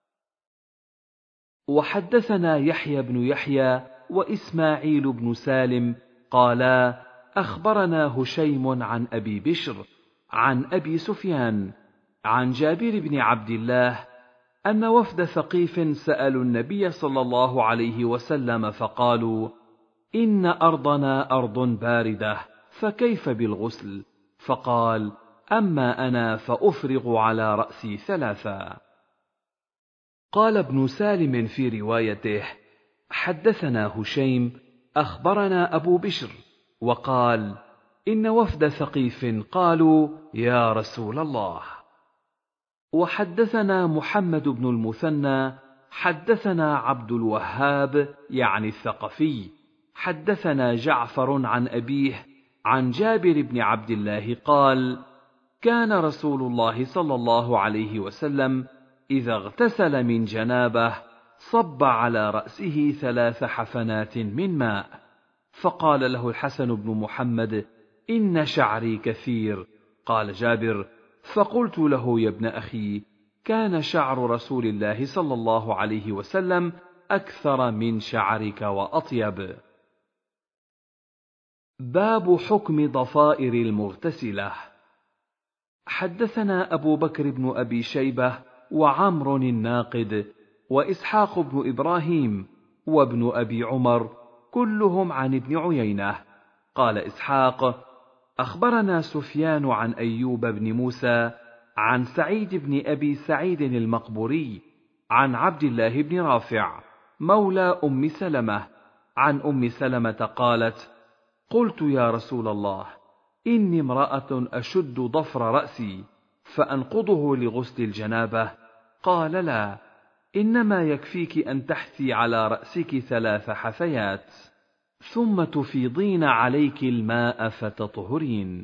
وحدثنا يحيى بن يحيى وإسماعيل بن سالم قالا أخبرنا هشيم عن أبي بشر عن أبي سفيان عن جابر بن عبد الله أن وفد ثقيف سألوا النبي صلى الله عليه وسلم فقالوا إن أرضنا أرض باردة فكيف بالغسل؟ فقال أما أنا فأفرغ على رأسي ثلاثا. قال ابن سالم في روايته حدثنا هشيم أخبرنا أبو بشر وقال إن وفد ثقيف قالوا يا رسول الله. وحدثنا محمد بن المثنى حدثنا عبد الوهاب يعني الثقفي حدثنا جعفر عن أبيه عن جابر بن عبد الله قال: كان رسول الله صلى الله عليه وسلم إذا اغتسل من جنابه صب على رأسه ثلاث حفنات من ماء، فقال له الحسن بن محمد: إن شعري كثير. قال جابر: فقلت له: يا ابن أخي، كان شعر رسول الله صلى الله عليه وسلم أكثر من شعرك وأطيب. باب حكم ضفائر المغتسلة. حدثنا أبو بكر بن أبي شيبة وعمر الناقد وإسحاق بن إبراهيم وابن أبي عمر كلهم عن ابن عيينة. قال إسحاق: أخبرنا سفيان عن أيوب بن موسى عن سعيد بن أبي سعيد المقبوري عن عبد الله بن رافع مولى أم سلمة عن أم سلمة قالت: قلت يا رسول الله، إني امرأة أشد ضفر رأسي فأنقضه لغسل الجنابة. قال: لا، إنما يكفيك أن تحثي على رأسك ثلاث حثيات ثم تفيضين عليك الماء فتطهرين.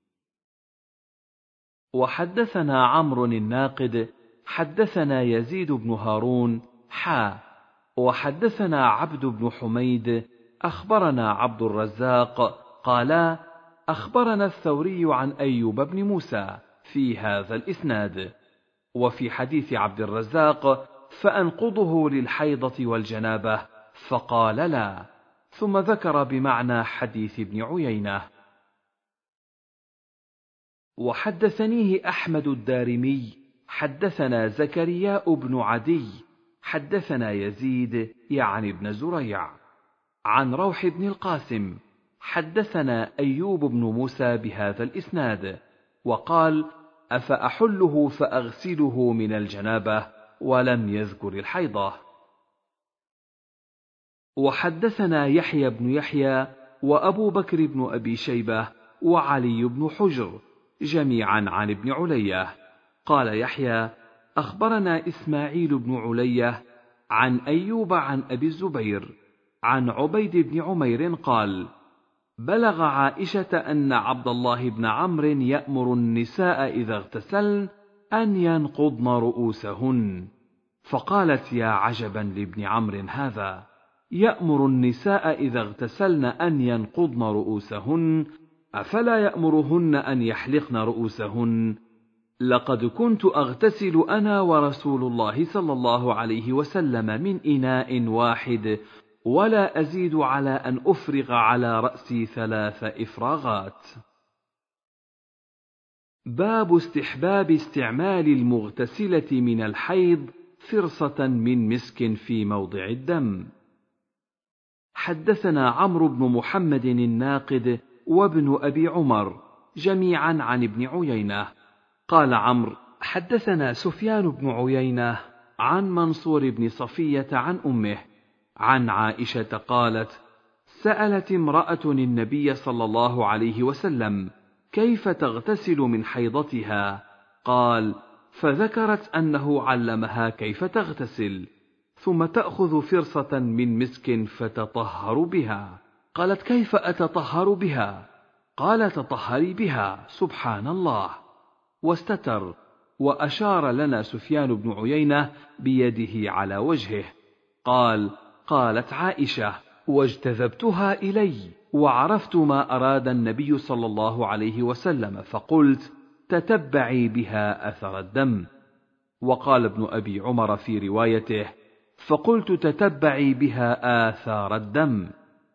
وحدثنا عمرو الناقد حدثنا يزيد بن هارون حا وحدثنا عبد بن حميد أخبرنا عبد الرزاق قالا: أخبرنا الثوري عن أيوب بن موسى في هذا الإسناد. وفي حديث عبد الرزاق: فأنقضه للحيضة والجنابة، فقال: لا، ثم ذكر بمعنى حديث ابن عيينة. وحدثنيه أحمد الدارمي حدثنا زكرياء بن عدي حدثنا يزيد يعني ابن زريع عن روح بن القاسم حدثنا أيوب بن موسى بهذا الإسناد، وقال: أفأحله فأغسله من الجنابة، ولم يذكر الحيضة. وحدثنا يحيى بن يحيى وأبو بكر بن أبي شيبة وعلي بن حجر جميعا عن ابن علية. قال يحيى: أخبرنا إسماعيل بن علية عن أيوب عن أبي الزبير عن عبيد بن عمير قال: بلغ عائشة أن عبد الله بن عمرو يأمر النساء إذا اغتسلن أن ينقضن رؤوسهن، فقالت: يا عجبا لابن عمرو هذا، يأمر النساء إذا اغتسلن أن ينقضن رؤوسهن، أفلا يأمرهن أن يحلقن رؤوسهن؟ لقد كنت أغتسل أنا ورسول الله صلى الله عليه وسلم من إناء واحد، ولا أزيد على أن أفرغ على رأسي ثلاث إفراغات. باب استحباب استعمال المغتسلة من الحيض فرصة من مسك في موضع الدم. حدثنا عمرو بن محمد الناقد وابن أبي عمر جميعا عن ابن عيينة. قال عمرو: حدثنا سفيان بن عيينة عن منصور بن صفية عن أمه عن عائشة قالت: سألت امرأة النبي صلى الله عليه وسلم: كيف تغتسل من حيضتها؟ قال: فذكرت أنه علمها كيف تغتسل، ثم تأخذ فرصة من مسك فتطهر بها. قالت: كيف أتطهر بها؟ قال: تطهري بها. سبحان الله. واستتر، وأشار لنا سفيان بن عيينة بيده على وجهه. قال: قالت عائشة: واجتذبتها إلي وعرفت ما أراد النبي صلى الله عليه وسلم، فقلت: تتبعي بها أثر الدم. وقال ابن أبي عمر في روايته: فقلت: تتبعي بها آثار الدم.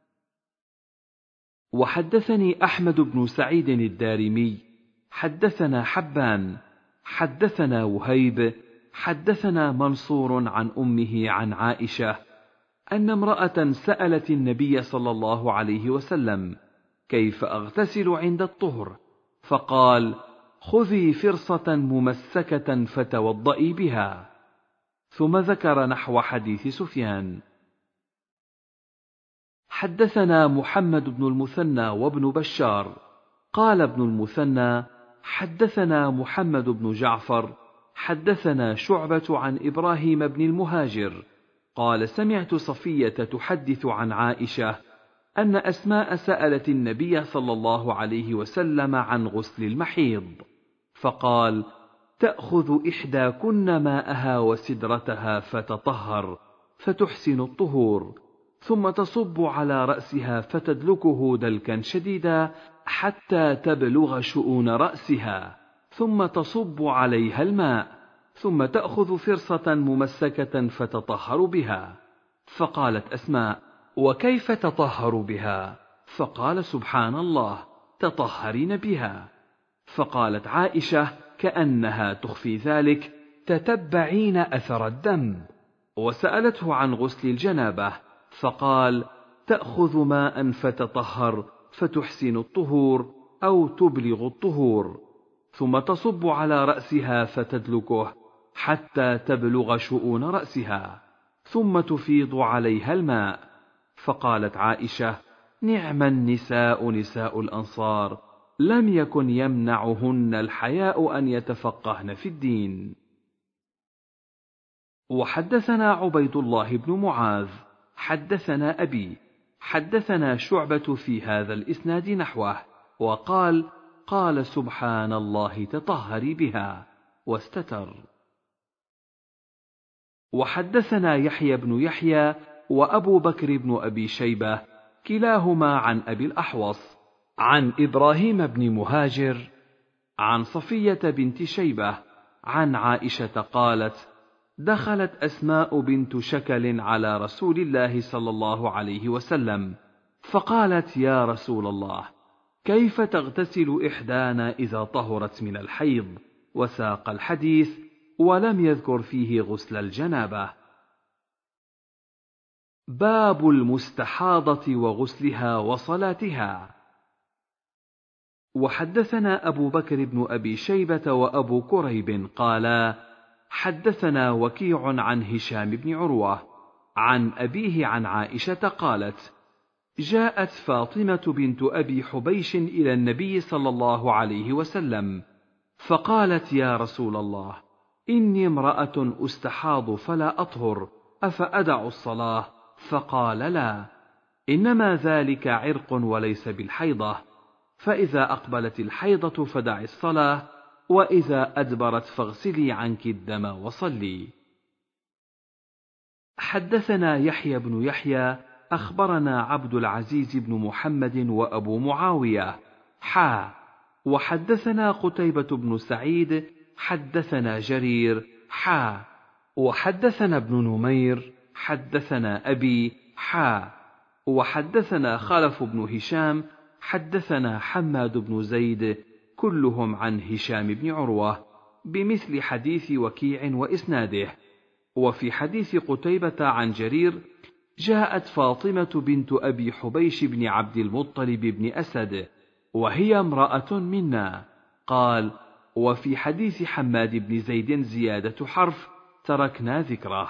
وحدثني أحمد بن سعيد الدارمي حدثنا حبان حدثنا وهيب حدثنا منصور عن أمه عن عائشة أن امرأة سألت النبي صلى الله عليه وسلم: كيف أغتسل عند الطهر؟ فقال: خذي فرصة ممسكة فتوضئي بها. ثم ذكر نحو حديث سفيان. حدثنا محمد بن المثنى وابن بشار قال ابن المثنى: حدثنا محمد بن جعفر حدثنا شعبة عن إبراهيم بن المهاجر قال سمعت صفية تحدث عن عائشة أن أسماء سألت النبي صلى الله عليه وسلم عن غسل المحيض، فقال: تأخذ إحداكن ماءها وسدرتها فتطهر فتحسن الطهور، ثم تصب على رأسها فتدلكه دلكا شديدا حتى تبلغ شؤون رأسها، ثم تصب عليها الماء، ثم تأخذ فرصة ممسكة فتطهر بها. فقالت أسماء: وكيف تطهر بها؟ فقال: سبحان الله، تطهرين بها. فقالت عائشة كأنها تخفي ذلك: تتبعين أثر الدم. وسألته عن غسل الجنابة، فقال: تأخذ ماء فتطهر فتحسن الطهور أو تبلغ الطهور، ثم تصب على رأسها فتدلكه حتى تبلغ شؤون رأسها، ثم تفيض عليها الماء. فقالت عائشة: نعم النساء نساء الأنصار، لم يكن يمنعهن الحياء أن يتفقهن في الدين. وحدثنا عبيد الله بن معاذ حدثنا أبي حدثنا شعبة في هذا الإسناد نحوه، وقال: قال سبحان الله تطهري بها، واستتر. وحدثنا يحيى بن يحيى وأبو بكر بن أبي شيبة كلاهما عن أبي الأحوص عن إبراهيم بن مهاجر عن صفية بنت شيبة عن عائشة قالت: دخلت أسماء بنت شكل على رسول الله صلى الله عليه وسلم، فقالت: يا رسول الله، كيف تغتسل إحدانا إذا طهرت من الحيض؟ وساق الحديث ولم يذكر فيه غسل الجنابة. باب المستحاضة وغسلها وصلاتها. وحدثنا أبو بكر بن أبي شيبة وأبو كريب قالا: حدثنا وكيع عن هشام بن عروة عن أبيه عن عائشة قالت: جاءت فاطمة بنت أبي حبيش إلى النبي صلى الله عليه وسلم، فقالت: يا رسول الله، إني امرأة أستحاض فلا أطهر، أفأدع الصلاة؟ فقال: لا، إنما ذلك عرق وليس بالحيضة، فإذا أقبلت الحيضة فدعي الصلاة، وإذا أدبرت فاغسلي عنك الدم وصلي. حدثنا يحيى بن يحيى أخبرنا عبد العزيز بن محمد وأبو معاوية حا وحدثنا قتيبة بن سعيد حدثنا جرير حا وحدثنا ابن نمير حدثنا أبي حا وحدثنا خلف بن هشام حدثنا حماد بن زيد كلهم عن هشام بن عروة بمثل حديث وكيع وإسناده. وفي حديث قتيبة عن جرير: جاءت فاطمة بنت أبي حبيش بن عبد المطلب بن أسد وهي امرأة منا. قال: وفي حديث حماد بن زيد زيادة حرف تركنا ذكره.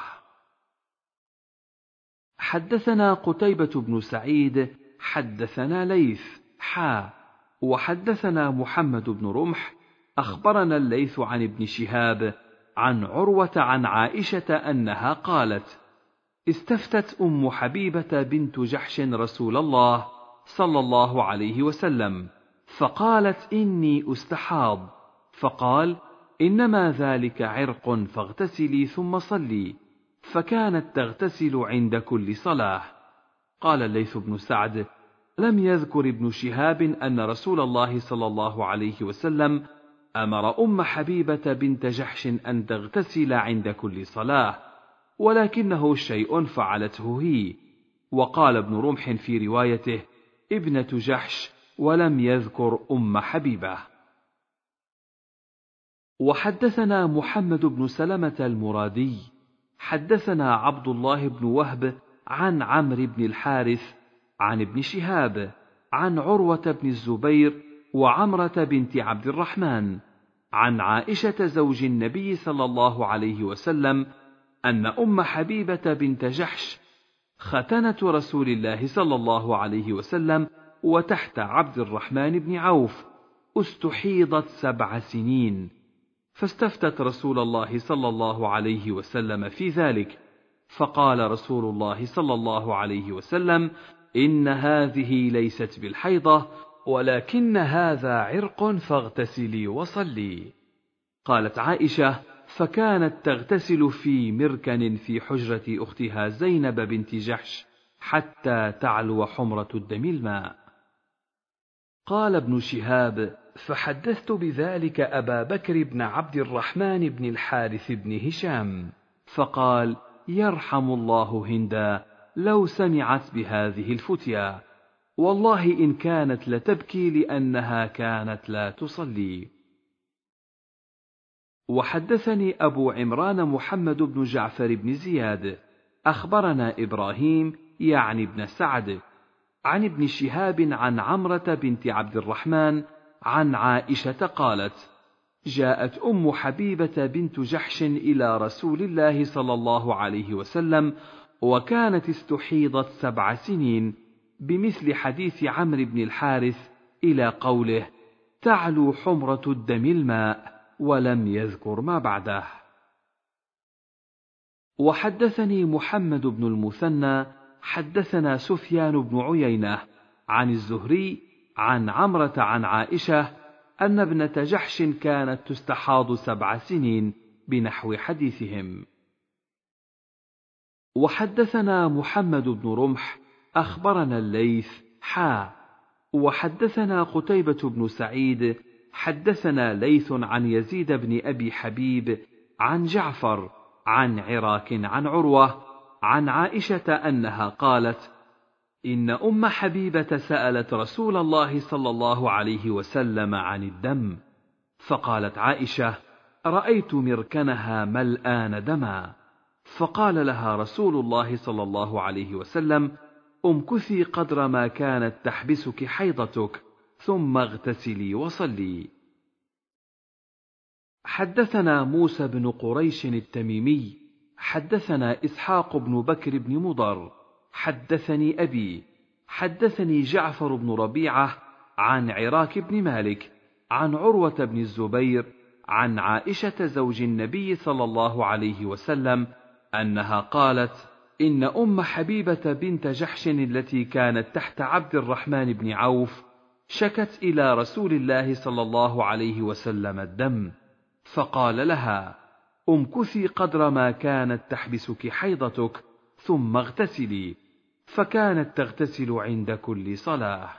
حدثنا قتيبة بن سعيد حدثنا ليث حا وحدثنا محمد بن رمح أخبرنا الليث عن ابن شهاب عن عروة عن عائشة أنها قالت: استفتت أم حبيبة بنت جحش رسول الله صلى الله عليه وسلم، فقالت: إني أستحاض، فقال: إنما ذلك عرق، فاغتسلي ثم صلي، فكانت تغتسل عند كل صلاة. قال الليث بن سعد: لم يذكر ابن شهاب أن رسول الله صلى الله عليه وسلم أمر أم حبيبة بنت جحش أن تغتسل عند كل صلاة، ولكنه شيء فعلته هي. وقال ابن رمح في روايته: ابنة جحش، ولم يذكر أم حبيبة. وحدثنا محمد بن سلمة المرادي حدثنا عبد الله بن وهب عن عمرو بن الحارث عن ابن شهاب عن عروة بن الزبير وعمرة بنت عبد الرحمن عن عائشة زوج النبي صلى الله عليه وسلم أن أم حبيبة بنت جحش ختنة رسول الله صلى الله عليه وسلم وتحت عبد الرحمن بن عوف استحيضت سبع سنين، فاستفتت رسول الله صلى الله عليه وسلم في ذلك، فقال رسول الله صلى الله عليه وسلم: إن هذه ليست بالحيضة، ولكن هذا عرق، فاغتسلي وصلي. قالت عائشة: فكانت تغتسل في مركن في حجرة أختها زينب بنت جحش حتى تعلو حمرة الدم الماء. قال ابن شهاب: فحدثت بذلك أبا بكر بن عبد الرحمن بن الحارث بن هشام، فقال: يرحم الله هندا لو سمعت بهذه الفتيا، والله إن كانت لتبكي لأنها كانت لا تصلي. وحدثني أبو عمران محمد بن جعفر بن زياد أخبرنا إبراهيم يعني بن سعد عن ابن شهاب عن عمرة بنت عبد الرحمن عن عائشة قالت: جاءت أم حبيبة بنت جحش إلى رسول الله صلى الله عليه وسلم وكانت استحيضت سبع سنين، بمثل حديث عمرو بن الحارث إلى قوله: تعلو حمرة الدم الماء، ولم يذكر ما بعده. وحدثني محمد بن المثنى حدثنا سفيان بن عيينة عن الزهري عن عمرة عن عائشة أن ابنة جحش كانت تستحاض سبع سنين بنحو حديثهم. وحدثنا محمد بن رمح أخبرنا الليث حا وحدثنا قتيبة بن سعيد حدثنا ليث عن يزيد بن أبي حبيب عن جعفر عن عراك عن عروة عن عائشة أنها قالت: إن أم حبيبة سألت رسول الله صلى الله عليه وسلم عن الدم، فقالت عائشة: رأيت مركنها ملآن دما، فقال لها رسول الله صلى الله عليه وسلم: امكثي قدر ما كانت تحبسك حيضتك، ثم اغتسلي وصلي. حدثنا موسى بن قريش التميمي حدثنا إسحاق بن بكر بن مضر حدثني أبي حدثني جعفر بن ربيعة عن عراك بن مالك عن عروة بن الزبير عن عائشة زوج النبي صلى الله عليه وسلم أنها قالت: إن أم حبيبة بنت جحش التي كانت تحت عبد الرحمن بن عوف شكت إلى رسول الله صلى الله عليه وسلم الدم، فقال لها: امكثي قدر ما كانت تحبسك حيضتك، ثم اغتسلي، فكانت تغتسل عند كل صلاة.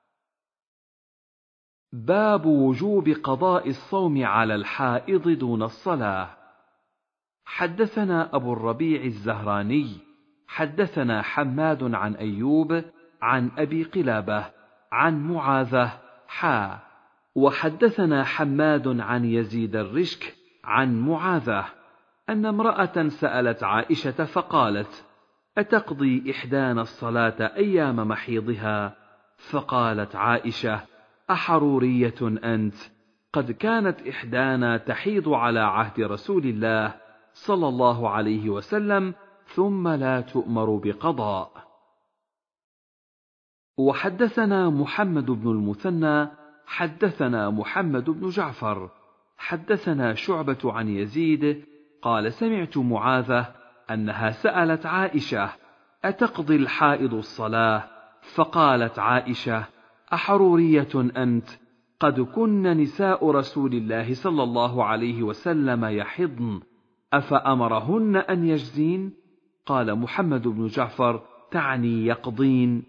باب وجوب قضاء الصوم على الحائض دون الصلاة. حدثنا أبو الربيع الزهراني حدثنا حماد عن أيوب عن أبي قلابة عن معاذة حا وحدثنا حماد عن يزيد الرشك عن معاذة أن امرأة سألت عائشة فقالت: أتقضي إحدانا الصلاة أيام محيضها؟ فقالت عائشة: أحرورية أنت؟ قد كانت إحدانا تحيض على عهد رسول الله صلى الله عليه وسلم، ثم لا تؤمر بقضاء. وحدثنا محمد بن المثنى حدثنا محمد بن جعفر حدثنا شعبة عن يزيد قال: سمعت معاذة أنها سألت عائشة: أتقضي الحائض الصلاة؟ فقالت عائشة: أحرورية أنت؟ قد كن نساء رسول الله صلى الله عليه وسلم يحضن، أفأمرهن أن يجزين؟ قال محمد بن جعفر: تعني يقضين.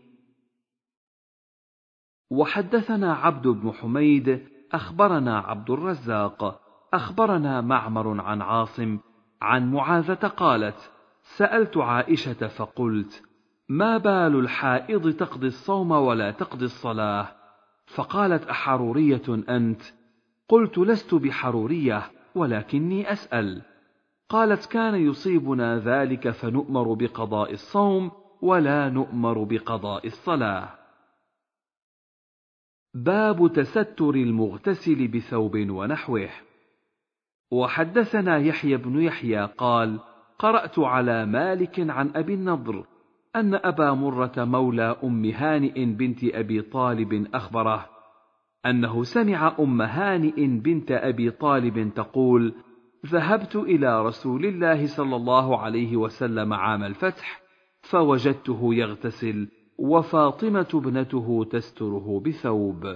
وحدثنا عبد بن حميد أخبرنا عبد الرزاق أخبرنا معمر عن عاصم عن معاذة قالت: سألت عائشة فقلت: ما بال الحائض تقضي الصوم ولا تقضي الصلاة؟ فقالت: أحرورية أنت؟ قلت: لست بحرورية، ولكني أسأل. قالت: كان يصيبنا ذلك فنؤمر بقضاء الصوم ولا نؤمر بقضاء الصلاة. باب تستر المغتسل بثوب ونحوه. وحدثنا يحيى بن يحيى قال: قرأت على مالك عن أبي النضر أن أبا مرة مولى أم هانئ بنت أبي طالب أخبره أنه سمع أم هانئ بنت أبي طالب تقول: ذهبت إلى رسول الله صلى الله عليه وسلم عام الفتح، فوجدته يغتسل وفاطمة ابنته تستره بثوب.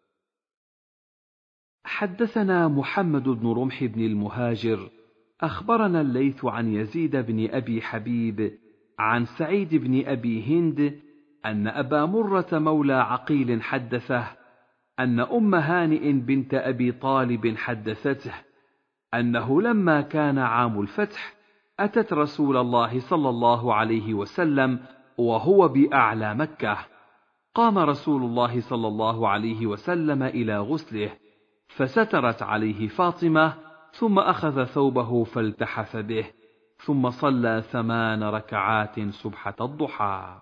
حدثنا محمد بن رمح بن المهاجر أخبرنا الليث عن يزيد بن أبي حبيب عن سعيد بن أبي هند أن أبا مرة مولى عقيل حدثه أن أم هانئ بنت أبي طالب حدثته أنه لما كان عام الفتح أتت رسول الله صلى الله عليه وسلم وهو بأعلى مكة، قام رسول الله صلى الله عليه وسلم إلى غسله، فسترت عليه فاطمة، ثم أخذ ثوبه فالتحف به، ثم صلى ثمان ركعات سبحة الضحى.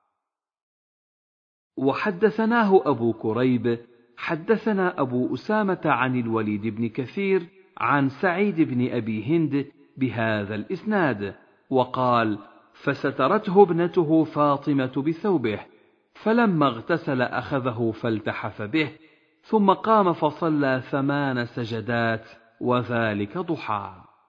وحدثناه أبو كريب حدثنا أبو أسامة عن الوليد بن كثير عن سعيد بن أبي هند بهذا الإسناد، وقال: فسترته ابنته فاطمة بثوبه، فلما اغتسل أخذه فالتحف به، ثم قام فصلى ثمان سجدات، وذلك ضحى.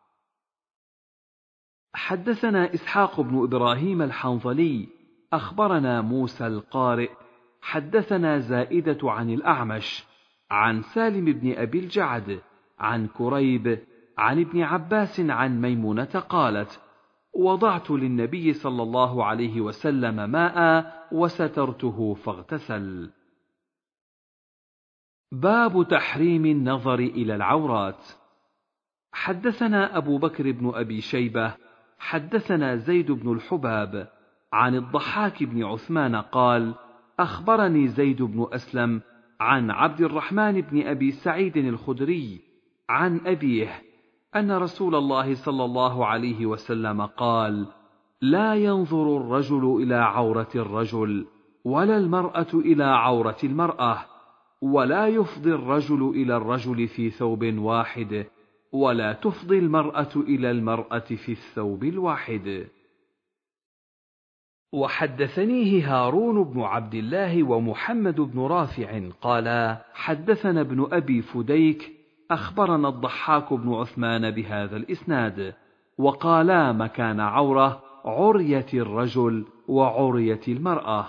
حدثنا إسحاق بن إبراهيم الحنظلي أخبرنا موسى القارئ حدثنا زائدة عن الأعمش عن سالم بن أبي الجعد عن كريب عن ابن عباس عن ميمونة قالت: وضعت للنبي صلى الله عليه وسلم ماء وسترته فاغتسل. باب تحريم النظر إلى العورات. حدثنا أبو بكر بن أبي شيبة حدثنا زيد بن الحباب عن الضحاك بن عثمان قال: أخبرني زيد بن أسلم عن عبد الرحمن بن أبي سعيد الخدري عن أبيه أن رسول الله صلى الله عليه وسلم قال: لا ينظر الرجل إلى عورة الرجل، ولا المرأة إلى عورة المرأة، ولا يفضي الرجل إلى الرجل في ثوب واحد، ولا تفضي المرأة إلى المرأة في الثوب الواحد. وحدثنيه هارون بن عبد الله ومحمد بن رافع قالا: حدثنا ابن أبي فديك أخبرنا الضحاك بن عثمان بهذا الإسناد، وقالا: مكان عورة عرية الرجل وعرية المرأة.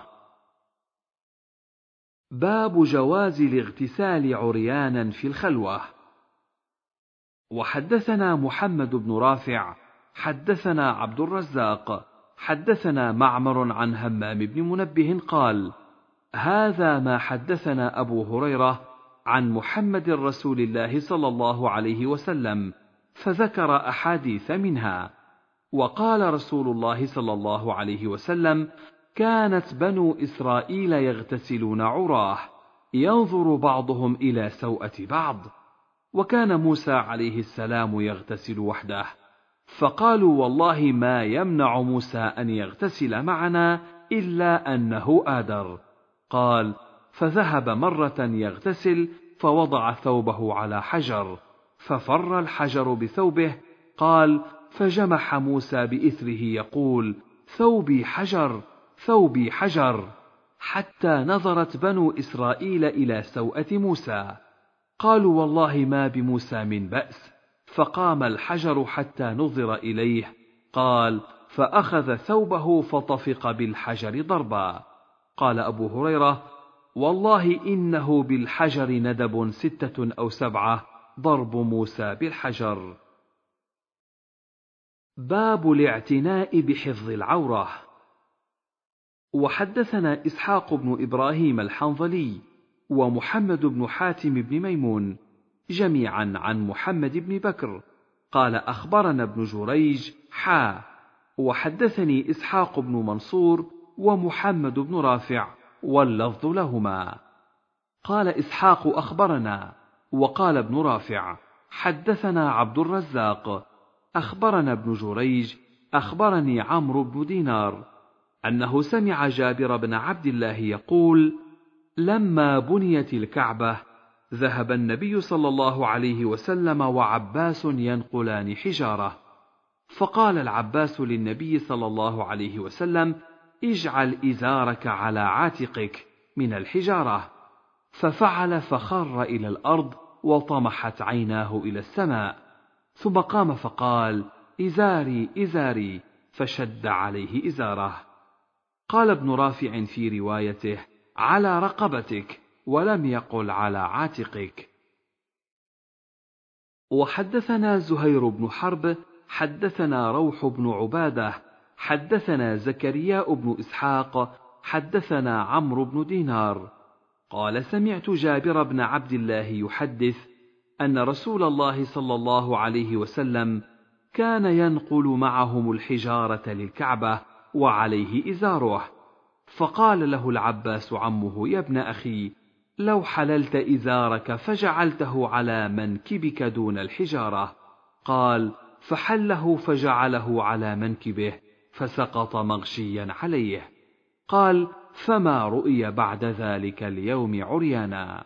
باب جواز الاغتسال عريانا في الخلوة. وحدثنا محمد بن رافع حدثنا عبد الرزاق حدثنا معمر عن همام بن منبه قال: هذا ما حدثنا أبو هريرة عن محمد رسول الله صلى الله عليه وسلم، فذكر أحاديث منها. وقال رسول الله صلى الله عليه وسلم: كانت بنو إسرائيل يغتسلون عراه، ينظر بعضهم إلى سوءة بعض. وكان موسى عليه السلام يغتسل وحده، فقالوا: والله ما يمنع موسى أن يغتسل معنا إلا أنه آدر. قال: فذهب مرة يغتسل، فوضع ثوبه على حجر، ففر الحجر بثوبه. قال: فجمح موسى بإثره يقول: ثوبي حجر، ثوبي حجر، حتى نظرت بنو إسرائيل إلى سوءة موسى. قالوا: والله ما بموسى من بأس. فقام الحجر حتى نظر إليه. قال: فأخذ ثوبه فطفق بالحجر ضربا. قال أبو هريرة: والله إنه بالحجر ندب ستة أو سبعة، ضرب موسى بالحجر. باب الاعتناء بحفظ العورة. وحدثنا إسحاق بن إبراهيم الحنظلي ومحمد بن حاتم بن ميمون جميعا عن محمد بن بكر قال: أخبرنا ابن جريج حا وحدثني إسحاق بن منصور ومحمد بن رافع واللفظ لهما. قال إسحاق: أخبرنا. وقال ابن رافع: حدثنا عبد الرزاق أخبرنا ابن جريج أخبرني عمرو بن دينار أنه سمع جابر بن عبد الله يقول: لما بنيت الكعبة ذهب النبي صلى الله عليه وسلم وعباس ينقلان حجارة، فقال العباس للنبي صلى الله عليه وسلم: اجعل إزارك على عاتقك من الحجارة. ففعل فخر إلى الأرض وطمحت عيناه إلى السماء، ثم قام فقال: إزاري إزاري، فشد عليه إزاره. قال ابن رافع في روايته: على رقبتك، ولم يقل على عاتقك. وحدثنا زهير بن حرب حدثنا روح بن عبادة حدثنا زكريا بن إسحاق حدثنا عمرو بن دينار قال: سمعت جابر بن عبد الله يحدث أن رسول الله صلى الله عليه وسلم كان ينقل معهم الحجارة للكعبة وعليه إزاره، فقال له العباس عمه: يا ابن أخي، لو حللت إزارك فجعلته على منكبك دون الحجارة. قال: فحله فجعله على منكبه فسقط مغشيا عليه. قال: فما رؤي بعد ذلك اليوم عريانا.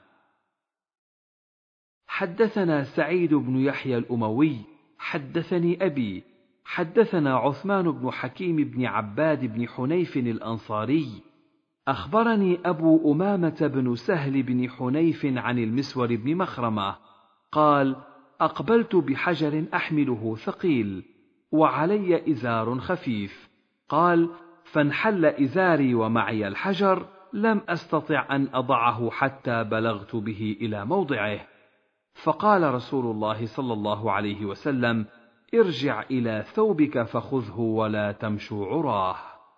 حدثنا سعيد بن يحيى الأموي حدثني أبي حدثنا عثمان بن حكيم بن عباد بن حنيف الأنصاري أخبرني أبو أمامة بن سهل بن حنيف عن المسور بن مخرمة قال: أقبلت بحجر أحمله ثقيل وعلي إزار خفيف. قال: فانحل إزاري ومعي الحجر، لم أستطع أن أضعه حتى بلغت به إلى موضعه. فقال رسول الله صلى الله عليه وسلم: ارجع إلى ثوبك فخذه ولا تمشوا عراه.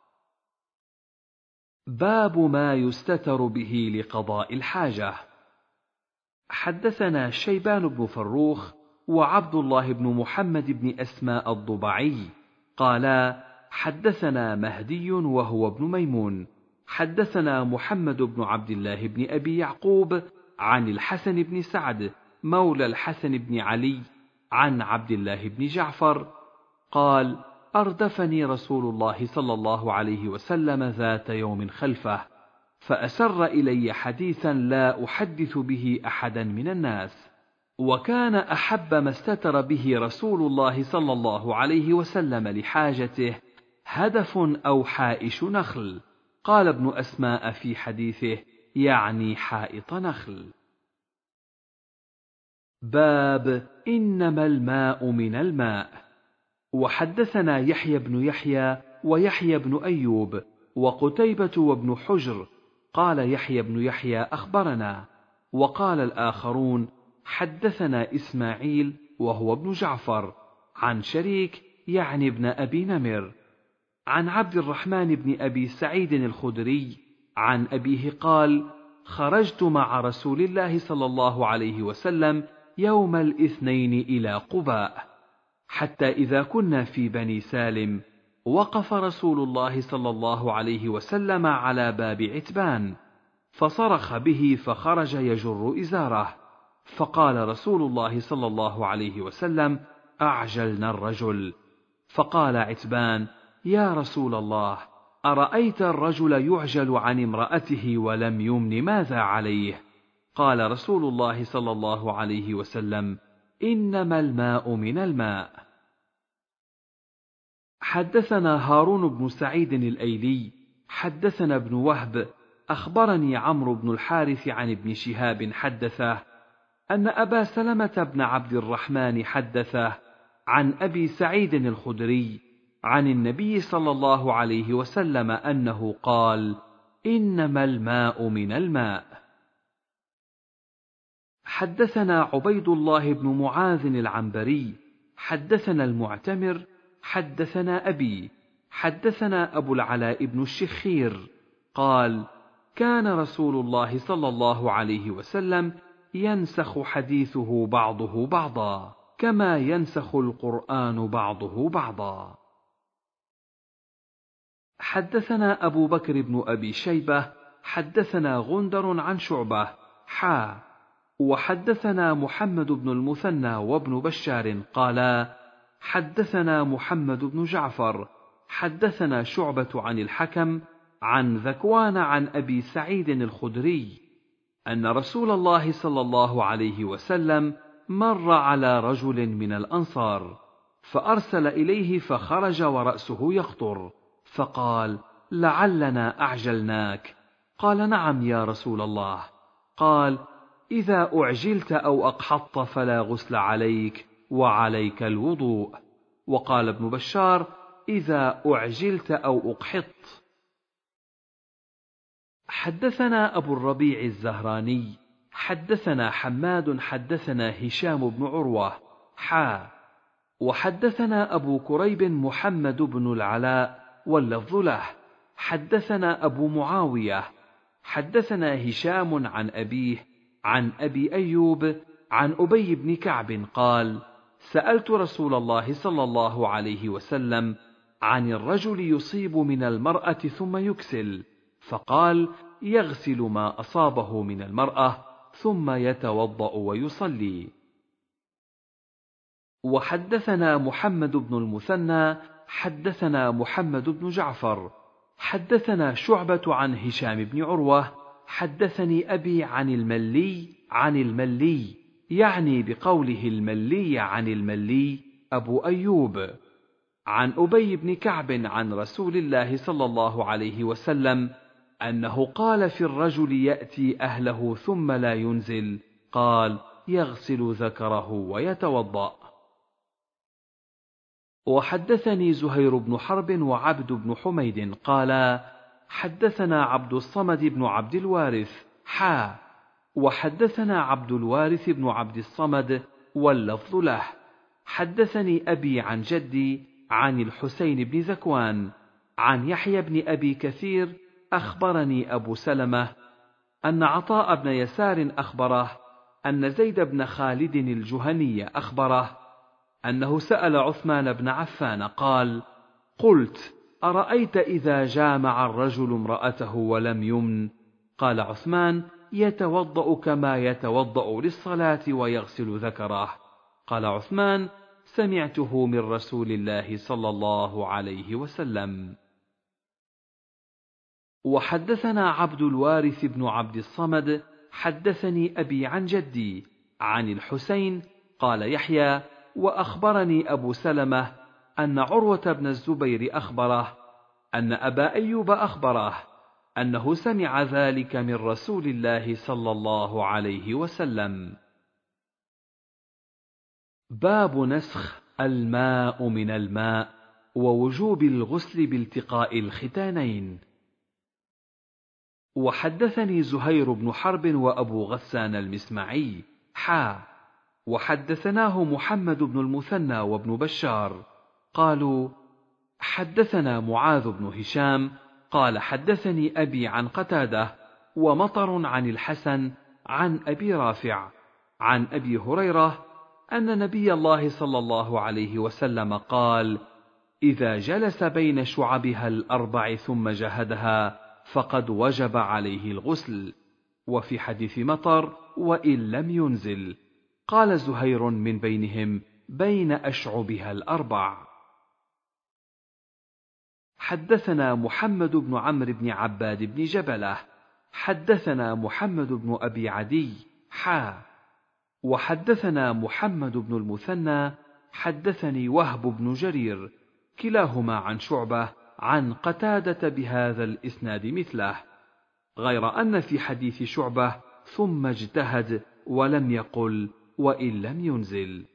باب ما يستتر به لقضاء الحاجة. حدثنا شيبان بن فروخ وعبد الله بن محمد بن أسماء الضبعي قالا: حدثنا مهدي وهو ابن ميمون حدثنا محمد بن عبد الله بن أبي يعقوب عن الحسن بن سعد مولى الحسن بن علي عن عبد الله بن جعفر قال: أردفني رسول الله صلى الله عليه وسلم ذات يوم خلفه، فأسر إلي حديثا لا أحدث به أحدا من الناس، وكان أحب ما استتر به رسول الله صلى الله عليه وسلم لحاجته هدف أو حائش نخل. قال ابن أسماء في حديثه: يعني حائط نخل. باب إنما الماء من الماء. وحدثنا يحيى بن يحيى ويحيى بن أيوب وقتيبة وابن حجر قال يحيى بن يحيى أخبرنا، وقال الآخرون حدثنا إسماعيل وهو ابن جعفر عن شريك يعني ابن أبي نمر عن عبد الرحمن بن أبي سعيد الخدري عن أبيه قال: خرجت مع رسول الله صلى الله عليه وسلم يوم الاثنين إلى قباء، حتى إذا كنا في بني سالم وقف رسول الله صلى الله عليه وسلم على باب عتبان، فصرخ به فخرج يجر إزاره، فقال رسول الله صلى الله عليه وسلم: أعجلنا الرجل. فقال عتبان: يا رسول الله، أرأيت الرجل يعجل عن امرأته ولم يمن ماذا عليه؟ قال رسول الله صلى الله عليه وسلم: إنما الماء من الماء. حدثنا هارون بن سعيد الأيلي حدثنا ابن وهب أخبرني عمرو بن الحارث عن ابن شهاب حدثه أن أبا سلمة بن عبد الرحمن حدثه عن أبي سعيد الخدري عن النبي صلى الله عليه وسلم أنه قال: إنما الماء من الماء. حدثنا عبيد الله بن معاذ العنبري حدثنا المعتمر حدثنا أبي حدثنا أبو العلاء بن الشخير قال: كان رسول الله صلى الله عليه وسلم ينسخ حديثه بعضه بعضا كما ينسخ القرآن بعضه بعضا. حدثنا أبو بكر بن أبي شيبة حدثنا غندر عن شعبة حا وحدثنا محمد بن المثنى وابن بشار قالا: حدثنا محمد بن جعفر حدثنا شعبة عن الحكم عن ذكوان عن أبي سعيد الخدري أن رسول الله صلى الله عليه وسلم مر على رجل من الأنصار فأرسل إليه فخرج ورأسه يقطر، فقال: لعلنا أعجلناك. قال: نعم يا رسول الله. قال: إذا أعجلت أو أقحطت فلا غسل عليك وعليك الوضوء. وقال ابن بشار: إذا أعجلت أو أقحطت. حدثنا أبو الربيع الزهراني حدثنا حماد حدثنا هشام بن عروة حا وحدثنا أبو كريب محمد بن العلاء واللفظ له حدثنا أبو معاوية حدثنا هشام عن أبيه عن أبي أيوب عن أبي بن كعب قال: سألت رسول الله صلى الله عليه وسلم عن الرجل يصيب من المرأة ثم يكسل، فقال: يغسل ما أصابه من المرأة ثم يتوضأ ويصلي. وحدثنا محمد بن المثنى حدثنا محمد بن جعفر حدثنا شعبة عن هشام بن عروة حدثني أبي عن الملي عن الملي يعني بقوله الملي عن الملي أبو أيوب عن أبي بن كعب عن رسول الله صلى الله عليه وسلم أنه قال في الرجل يأتي أهله ثم لا ينزل، قال: يغسل ذكره ويتوضأ. وحدثني زهير بن حرب وعبد بن حميد قالا: حدثنا عبد الصمد بن عبد الوارث حا وحدثنا عبد الوارث بن عبد الصمد واللفظ له حدثني أبي عن جدي عن الحسين بن ذكوان عن يحيى بن أبي كثير أخبرني أبو سلمة أن عطاء بن يسار أخبره أن زيد بن خالد الجهني أخبره أنه سأل عثمان بن عفان قال: قلت: أرأيت إذا جامع الرجل امرأته ولم يمن؟ قال عثمان: يتوضأ كما يتوضأ للصلاة ويغسل ذكره. قال عثمان: سمعته من رسول الله صلى الله عليه وسلم. وحدثنا عبد الوارث بن عبد الصمد حدثني أبي عن جدي عن الحسين قال يحيى: وأخبرني أبو سلمة أن عروة بن الزبير أخبره أن أبا أيوب أخبره أنه سمع ذلك من رسول الله صلى الله عليه وسلم. باب نسخ الماء من الماء ووجوب الغسل بالتقاء الختانين. وحدثني زهير بن حرب وأبو غسان المسمعي حا وحدثناه محمد بن المثنى وابن بشار قالوا: حدثنا معاذ بن هشام قال: حدثني أبي عن قتادة ومطر عن الحسن عن أبي رافع عن أبي هريرة أن نبي الله صلى الله عليه وسلم قال: إذا جلس بين شعبها الأربع ثم جهدها فقد وجب عليه الغسل. وفي حديث مطر: وإن لم ينزل. قال زهير من بينهم: بين أشعبها الأربع. حدثنا محمد بن عمرو بن عباد بن جبلة حدثنا محمد بن أبي عدي حا وحدثنا محمد بن المثنى حدثني وهب بن جرير كلاهما عن شعبة عن قتادة بهذا الإسناد مثله، غير أن في حديث شعبة ثم اجتهد ولم يقل وإن لم ينزل.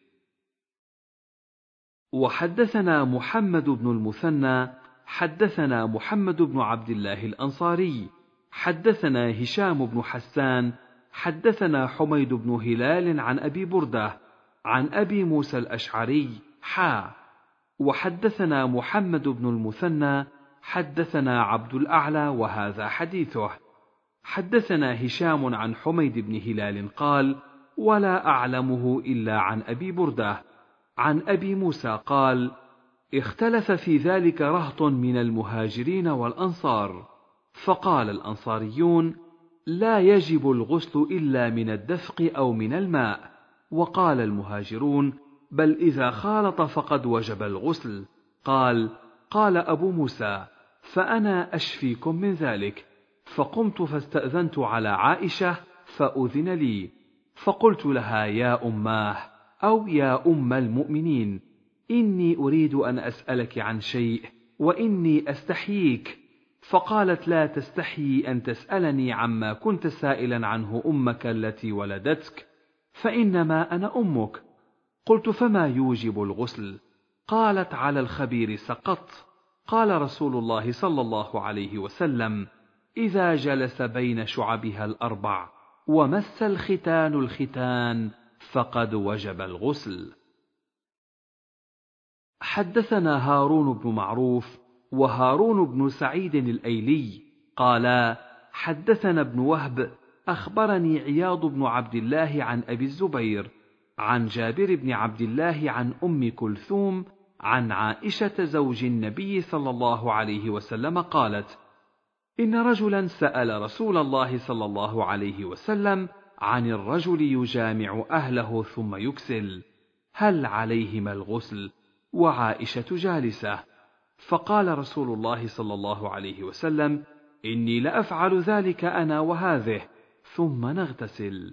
وحدثنا محمد بن المثنى حدثنا محمد بن عبد الله الأنصاري حدثنا هشام بن حسان حدثنا حميد بن هلال عن أبي بردة عن أبي موسى الأشعري حا وحدثنا محمد بن المثنى حدثنا عبد الأعلى وهذا حديثه. حدثنا هشام عن حميد بن هلال قال: ولا أعلمه إلا عن أبي بردة عن أبي موسى قال: اختلف في ذلك رهط من المهاجرين والأنصار، فقال الأنصاريون: لا يجب الغسل إلا من الدفق أو من الماء، وقال المهاجرون: بل إذا خالط فقد وجب الغسل. قال: قال أبو موسى: فأنا أشفيكم من ذلك. فقمت فاستأذنت على عائشة فأذن لي، فقلت لها: يا أماه أو يا أم المؤمنين، إني أريد أن أسألك عن شيء وإني أستحييك. فقالت: لا تستحيي أن تسألني عما كنت سائلا عنه أمك التي ولدتك، فإنما أنا أمك. قلت: فما يوجب الغسل؟ قالت: على الخبير سقط. قال رسول الله صلى الله عليه وسلم: إذا جلس بين شعبها الأربع ومس الختان الختان فقد وجب الغسل. حدثنا هارون بن معروف وهارون بن سعيد الأيلي قالا: حدثنا ابن وهب أخبرني عياض بن عبد الله عن أبي الزبير عن جابر بن عبد الله عن أم كلثوم عن عائشة زوج النبي صلى الله عليه وسلم قالت: إن رجلا سأل رسول الله صلى الله عليه وسلم عن الرجل يجامع أهله ثم يكسل، هل عليهما الغسل؟ وعائشة جالسة، فقال رسول الله صلى الله عليه وسلم: إني لأفعل ذلك أنا وهذه، ثم نغتسل.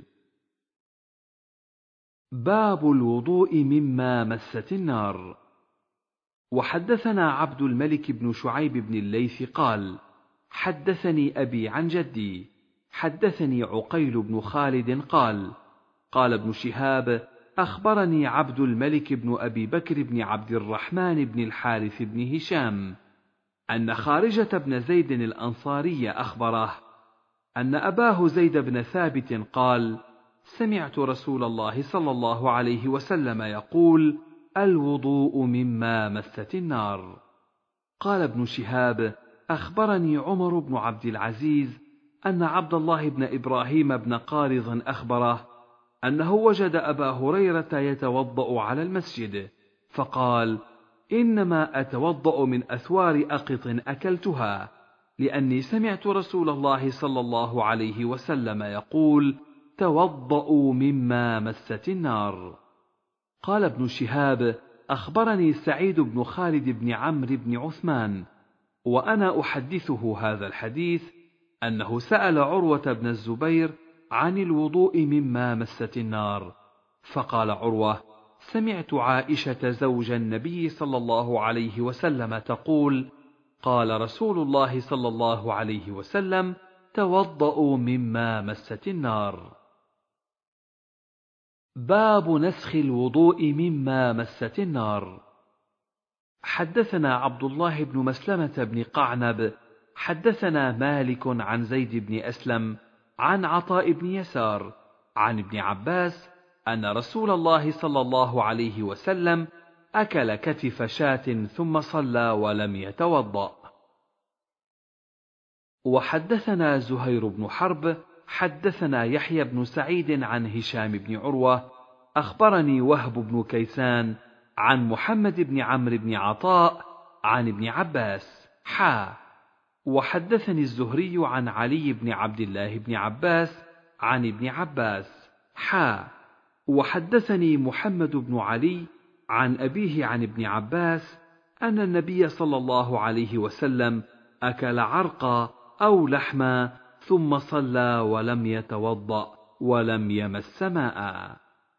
باب الوضوء مما مست النار. وحدثنا عبد الملك بن شعيب بن الليث قال: حدثني أبي عن جدي، حدثني عقيل بن خالد قال: قال ابن شهاب: أخبرني عبد الملك بن أبي بكر بن عبد الرحمن بن الحارث بن هشام أن خارجة بن زيد الأنصاري أخبره أن أباه زيد بن ثابت قال: سمعت رسول الله صلى الله عليه وسلم يقول: الوضوء مما مست النار. قال ابن شهاب: أخبرني عمر بن عبد العزيز أن عبد الله بن إبراهيم بن قارض أخبره أنه وجد أبا هريرة يتوضأ على المسجد، فقال: إنما أتوضأ من أثوار أقط أكلتها، لأني سمعت رسول الله صلى الله عليه وسلم يقول: توضأوا مما مست النار. قال ابن شهاب: أخبرني سعيد بن خالد بن عمرو بن عثمان وأنا أحدثه هذا الحديث أنه سأل عروة بن الزبير عن الوضوء مما مست النار، فقال عروة: سمعت عائشة زوج النبي صلى الله عليه وسلم تقول: قال رسول الله صلى الله عليه وسلم: توضأوا مما مست النار. باب نسخ الوضوء مما مست النار. حدثنا عبد الله بن مسلمة بن قعنب حدثنا مالك عن زيد بن أسلم عن عطاء بن يسار عن ابن عباس أن رسول الله صلى الله عليه وسلم أكل كتف شاة ثم صلى ولم يتوضأ. وحدثنا زهير بن حرب حدثنا يحيى بن سعيد عن هشام بن عروة أخبرني وهب بن كيسان عن محمد بن عمرو بن عطاء عن ابن عباس حا. وحدثني الزهري عن علي بن عبد الله بن عباس عن ابن عباس حا. وحدثني محمد بن علي عن أبيه عن ابن عباس أن النبي صلى الله عليه وسلم أكل عرقا أو لحما ثم صلى ولم يتوضأ ولم يمس ماء.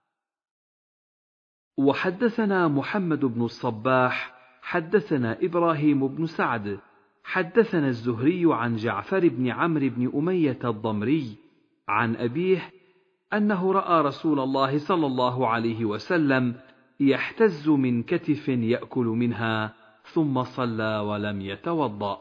وحدثنا محمد بن الصباح حدثنا إبراهيم بن سعد حدثنا الزهري عن جعفر بن عمرو بن أمية الضمري عن أبيه أنه رأى رسول الله صلى الله عليه وسلم يحتز من كتف يأكل منها ثم صلى ولم يتوضأ.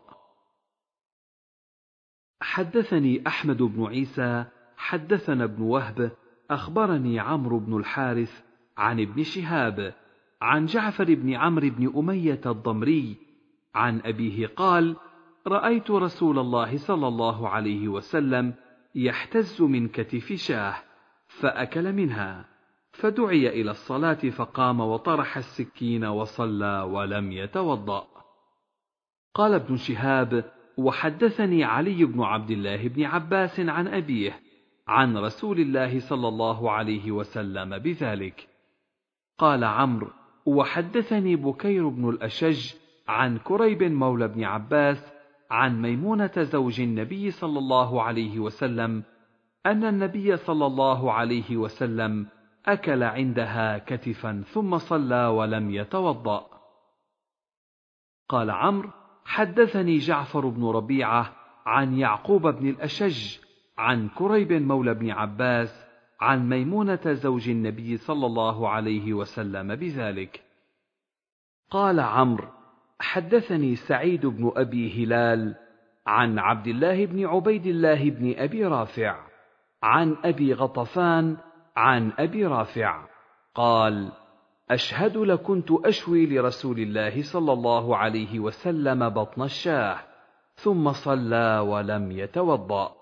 حدثني أحمد بن عيسى حدثنا ابن وهب أخبرني عمرو بن الحارث عن ابن شهاب عن جعفر بن عمرو بن أمية الضمري عن أبيه قال: رأيت رسول الله صلى الله عليه وسلم يحتز من كتف شاه فأكل منها، فدعي إلى الصلاة فقام وطرح السكين وصلى ولم يتوضأ. قال ابن شهاب: وحدثني علي بن عبد الله بن عباس عن أبيه عن رسول الله صلى الله عليه وسلم بذلك. قال عمرو: وحدثني بكير بن الأشج عن كريب مولى بن عباس عن ميمونة زوج النبي صلى الله عليه وسلم أن النبي صلى الله عليه وسلم أكل عندها كتفا ثم صلى ولم يتوضأ. قال عمرو: حدثني جعفر بن ربيعة عن يعقوب بن الأشج عن كريب مولى بن عباس عن ميمونة زوج النبي صلى الله عليه وسلم بذلك. قال عمرو: حدثني سعيد بن أبي هلال عن عبد الله بن عبيد الله بن أبي رافع عن أبي غطفان عن أبي رافع قال: أشهد لكنت أشوي لرسول الله صلى الله عليه وسلم بطن الشاه ثم صلى ولم يتوضأ.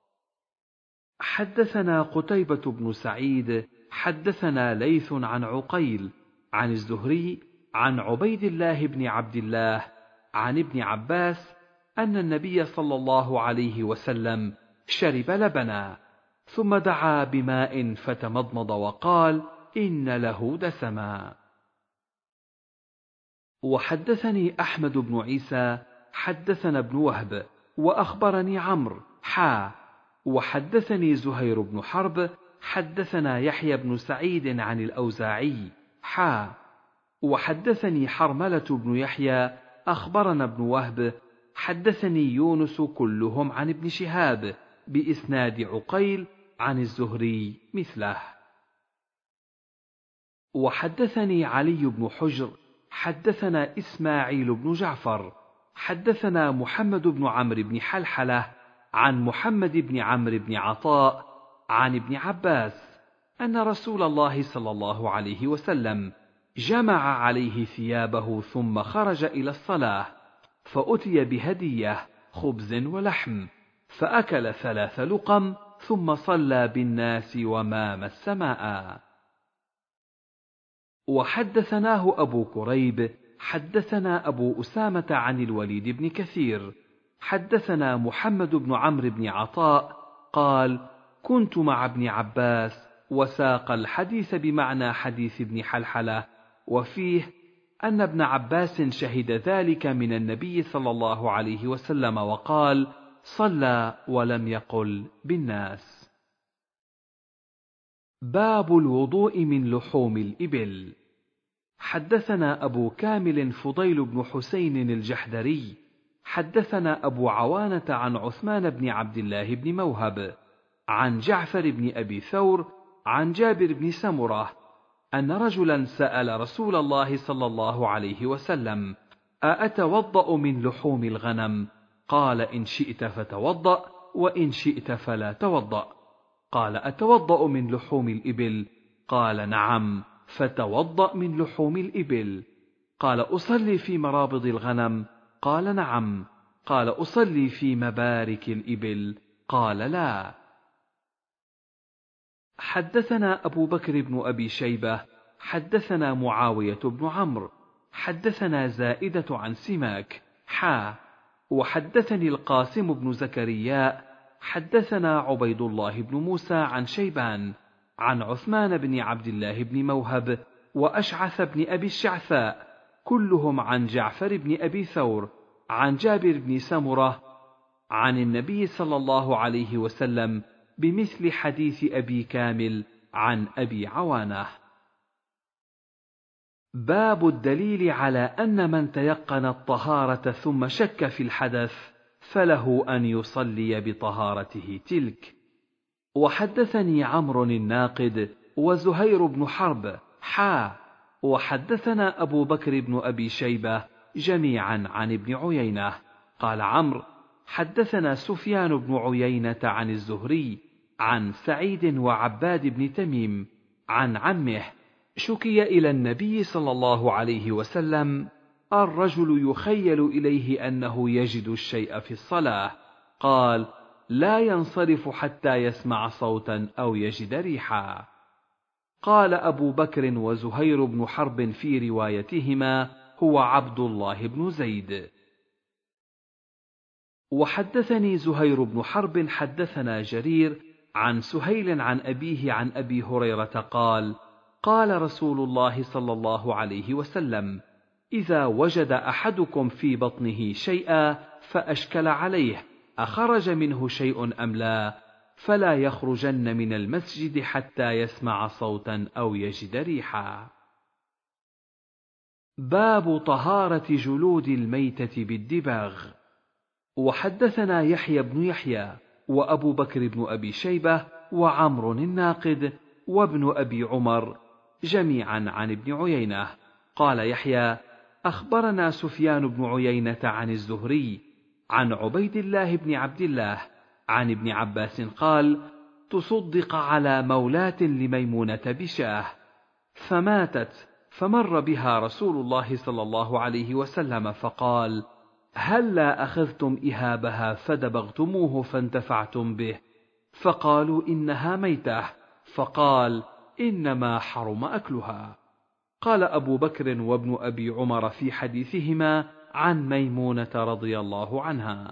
حدثنا قتيبة بن سعيد حدثنا ليث عن عقيل عن الزهري عن عبيد الله بن عبد الله عن ابن عباس أن النبي صلى الله عليه وسلم شرب لبنا ثم دعا بماء فتمضمض وقال: إن له دسما. وحدثني أحمد بن عيسى حدثنا ابن وهب وأخبرني عمرو حا وحدثني زهير بن حرب حدثنا يحيى بن سعيد عن الأوزاعي حا وحدثني حرملة بن يحيى أخبرنا ابن وهب حدثني يونس كلهم عن ابن شهاب بإسناد عقيل عن الزهري مثله. وحدثني علي بن حجر حدثنا إسماعيل بن جعفر حدثنا محمد بن عمرو بن حلحلة عن محمد بن عمرو بن عطاء عن ابن عباس أن رسول الله صلى الله عليه وسلم جمع عليه ثيابه ثم خرج إلى الصلاة فأتي بهدية خبز ولحم فأكل ثلاث لقم ثم صلى بالناس ومام السماء. وحدثناه أبو كريب حدثنا أبو أسامة عن الوليد بن كثير حدثنا محمد بن عمرو بن عطاء قال: كنت مع ابن عباس وساق الحديث بمعنى حديث ابن حلحلة وفيه أن ابن عباس شهد ذلك من النبي صلى الله عليه وسلم وقال: صلى ولم يقل بالناس. باب الوضوء من لحوم الإبل. حدثنا أبو كامل فضيل بن حسين الجحدري حدثنا أبو عوانة عن عثمان بن عبد الله بن موهب عن جعفر بن أبي ثور عن جابر بن سمرة أن رجلا سأل رسول الله صلى الله عليه وسلم: أأتوضأ من لحوم الغنم؟ قال: إن شئت فتوضأ وإن شئت فلا توضأ. قال: أتوضأ من لحوم الإبل؟ قال: نعم. فتوضأ من لحوم الإبل. قال: أصلي في مرابض الغنم؟ قال: نعم. قال: أصلي في مبارك الإبل؟ قال: لا. حدثنا أبو بكر بن أبي شيبة حدثنا معاوية بن عمرو حدثنا زائدة عن سماك حا وحدثني القاسم بن زكريا حدثنا عبيد الله بن موسى عن شيبان عن عثمان بن عبد الله بن موهب وأشعث بن أبي الشعثاء كلهم عن جعفر بن أبي ثور عن جابر بن سمرة عن النبي صلى الله عليه وسلم بمثل حديث أبي كامل عن أبي عوانة. باب الدليل على أن من تيقن الطهارة ثم شك في الحدث فله أن يصلي بطهارته تلك. وحدثني عمرو الناقد وزهير بن حرب حا وحدثنا أبو بكر بن أبي شيبة جميعا عن ابن عيينة قال عمرو: حدثنا سفيان بن عيينة عن الزهري عن سعيد وعباد بن تميم عن عمه شكي إلى النبي صلى الله عليه وسلم الرجل يخيل إليه أنه يجد الشيء في الصلاة، قال: لا ينصرف حتى يسمع صوتا أو يجد ريحا. قال أبو بكر وزهير بن حرب في روايتهما: هو عبد الله بن زيد. وحدثني زهير بن حرب حدثنا جرير عن سهيل عن أبيه عن أبي هريرة قال: قال رسول الله صلى الله عليه وسلم: إذا وجد أحدكم في بطنه شيئا فأشكل عليه أخرج منه شيء أم لا، فلا يخرجن من المسجد حتى يسمع صوتا أو يجد ريحا. باب طهارة جلود الميتة بالدباغ. وحدثنا يحيى بن يحيى وأبو بكر بن أبي شيبة وعمر الناقد وابن أبي عمر جميعا عن ابن عيينة قال يحيى أخبرنا سفيان بن عيينة عن الزهري عن عبيد الله بن عبد الله عن ابن عباس قال تصدق على مولاة لميمونة بشاه فماتت، فمر بها رسول الله صلى الله عليه وسلم فقال هلا أخذتم إهابها فدبغتموه فانتفعتم به؟ فقالوا إنها ميتة، فقال إنما حرم أكلها. قال أبو بكر وابن أبي عمر في حديثهما عن ميمونة رضي الله عنها.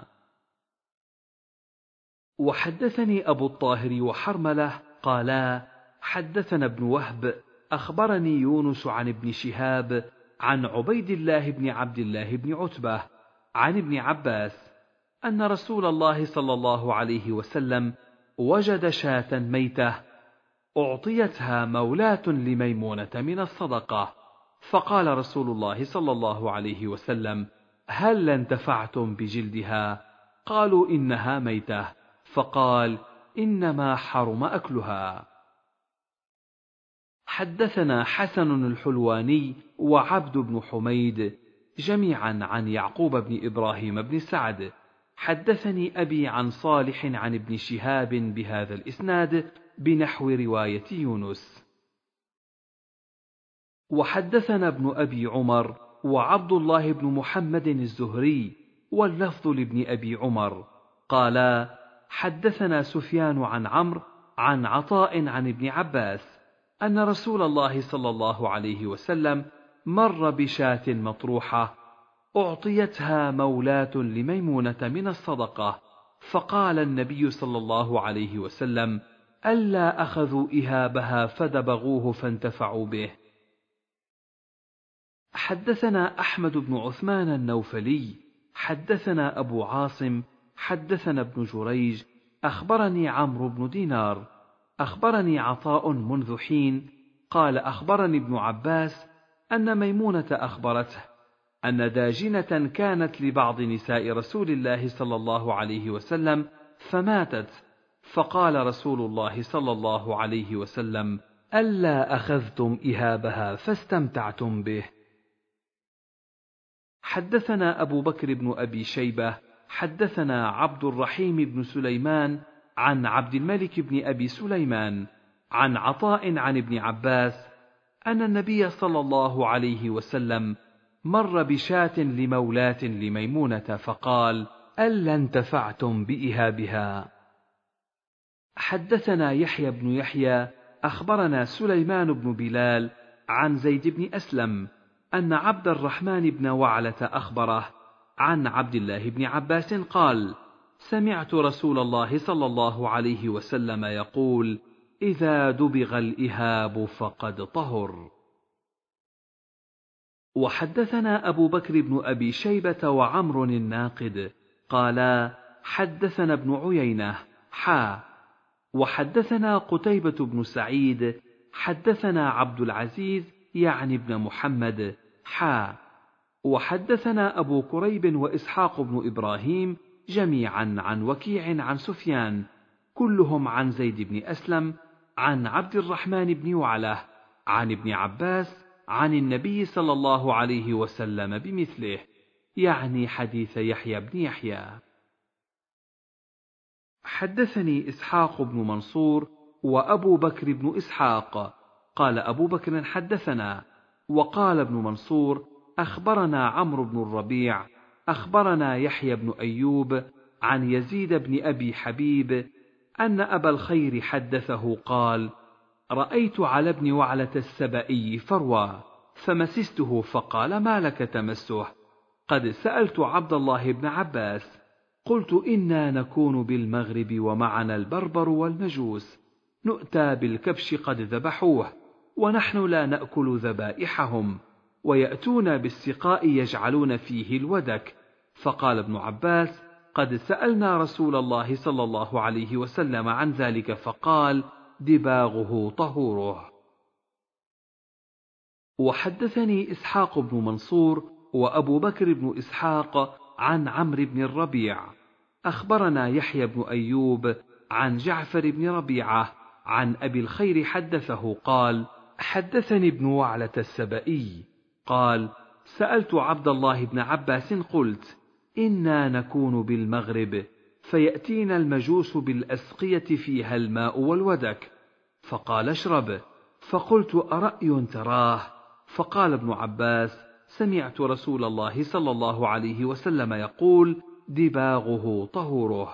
وحدثني أبو الطاهر وحرملة قالا حدثنا ابن وهب أخبرني يونس عن ابن شهاب عن عبيد الله بن عبد الله بن عتبة عن ابن عباس أن رسول الله صلى الله عليه وسلم وجد شاة ميتة أعطيتها مولاة لميمونة من الصدقة، فقال رسول الله صلى الله عليه وسلم هل انتفعتم بجلدها؟ قالوا إنها ميتة، فقال إنما حرم أكلها. حدثنا حسن الحلواني وعبد بن حميد جميعا عن يعقوب بن إبراهيم بن سعد حدثني أبي عن صالح عن ابن شهاب بهذا الإسناد بنحو رواية يونس. وحدثنا ابن أبي عمر وعبد الله بن محمد الزهري واللفظ لابن أبي عمر قالا حدثنا سفيان عن عمرو عن عطاء عن ابن عباس أن رسول الله صلى الله عليه وسلم مر بشاة مطروحة أعطيتها مولاة لميمونة من الصدقة، فقال النبي صلى الله عليه وسلم ألا أخذوا إهابها فدبغوه فانتفعوا به. حدثنا أحمد بن عثمان النوفلي حدثنا أبو عاصم حدثنا ابن جريج أخبرني عمرو بن دينار أخبرني عطاء منذ حين قال أخبرني ابن عباس أن ميمونة أخبرته أن داجنة كانت لبعض نساء رسول الله صلى الله عليه وسلم فماتت، فقال رسول الله صلى الله عليه وسلم ألا أخذتم إهابها فاستمتعتم به. حدثنا أبو بكر بن أبي شيبة حدثنا عبد الرحيم بن سليمان عن عبد الملك بن أبي سليمان عن عطاء عن ابن عباس أن النبي صلى الله عليه وسلم مر بشاة لمولاة لميمونة فقال ألا انتفعتم بإهابها. حدثنا يحيى بن يحيى أخبرنا سليمان بن بلال عن زيد بن أسلم أن عبد الرحمن بن وعلة أخبره عن عبد الله بن عباس قال سمعت رسول الله صلى الله عليه وسلم يقول إذا دبغ الإهاب فقد طهر. وحدثنا أبو بكر بن أبي شيبة وعمر الناقد قالا حدثنا ابن عيينة حا وحدثنا قتيبة بن سعيد حدثنا عبد العزيز يعني ابن محمد حا وحدثنا أبو كريب وإسحاق بن إبراهيم جميعا عن وكيع عن سفيان كلهم عن زيد بن أسلم عن عبد الرحمن بن وعلة عن ابن عباس عن النبي صلى الله عليه وسلم بمثله، يعني حديث يحيى بن يحيى. حدثني إسحاق بن منصور وأبو بكر بن إسحاق قال أبو بكر حدثنا وقال ابن منصور أخبرنا عمرو بن الربيع أخبرنا يحيى بن أيوب عن يزيد بن أبي حبيب أن أبا الخير حدثه قال رأيت على ابن وعلة السبئي فروى فمسسته فقال ما لك تمسه؟ قد سألت عبد الله بن عباس قلت إنا نكون بالمغرب ومعنا البربر والمجوس نؤتى بالكبش قد ذبحوه ونحن لا نأكل ذبائحهم ويأتون بالسقاء يجعلون فيه الودك، فقال ابن عباس قد سألنا رسول الله صلى الله عليه وسلم عن ذلك فقال دباغه طهوره. وحدثني إسحاق بن منصور وأبو بكر بن إسحاق عن عمرو بن الربيع أخبرنا يحيى بن أيوب عن جعفر بن ربيعة عن أبي الخير حدثه قال: حدثني ابن وعلة السبئي قال: سألت عبد الله بن عباس قلت: إنا نكون بالمغرب فيأتينا المجوس بالأسقية فيها الماء والودك، فقال: اشرب. فقلت: أرأي تراه؟ فقال ابن عباس: سمعت رسول الله صلى الله عليه وسلم يقول: دباغه طهوره.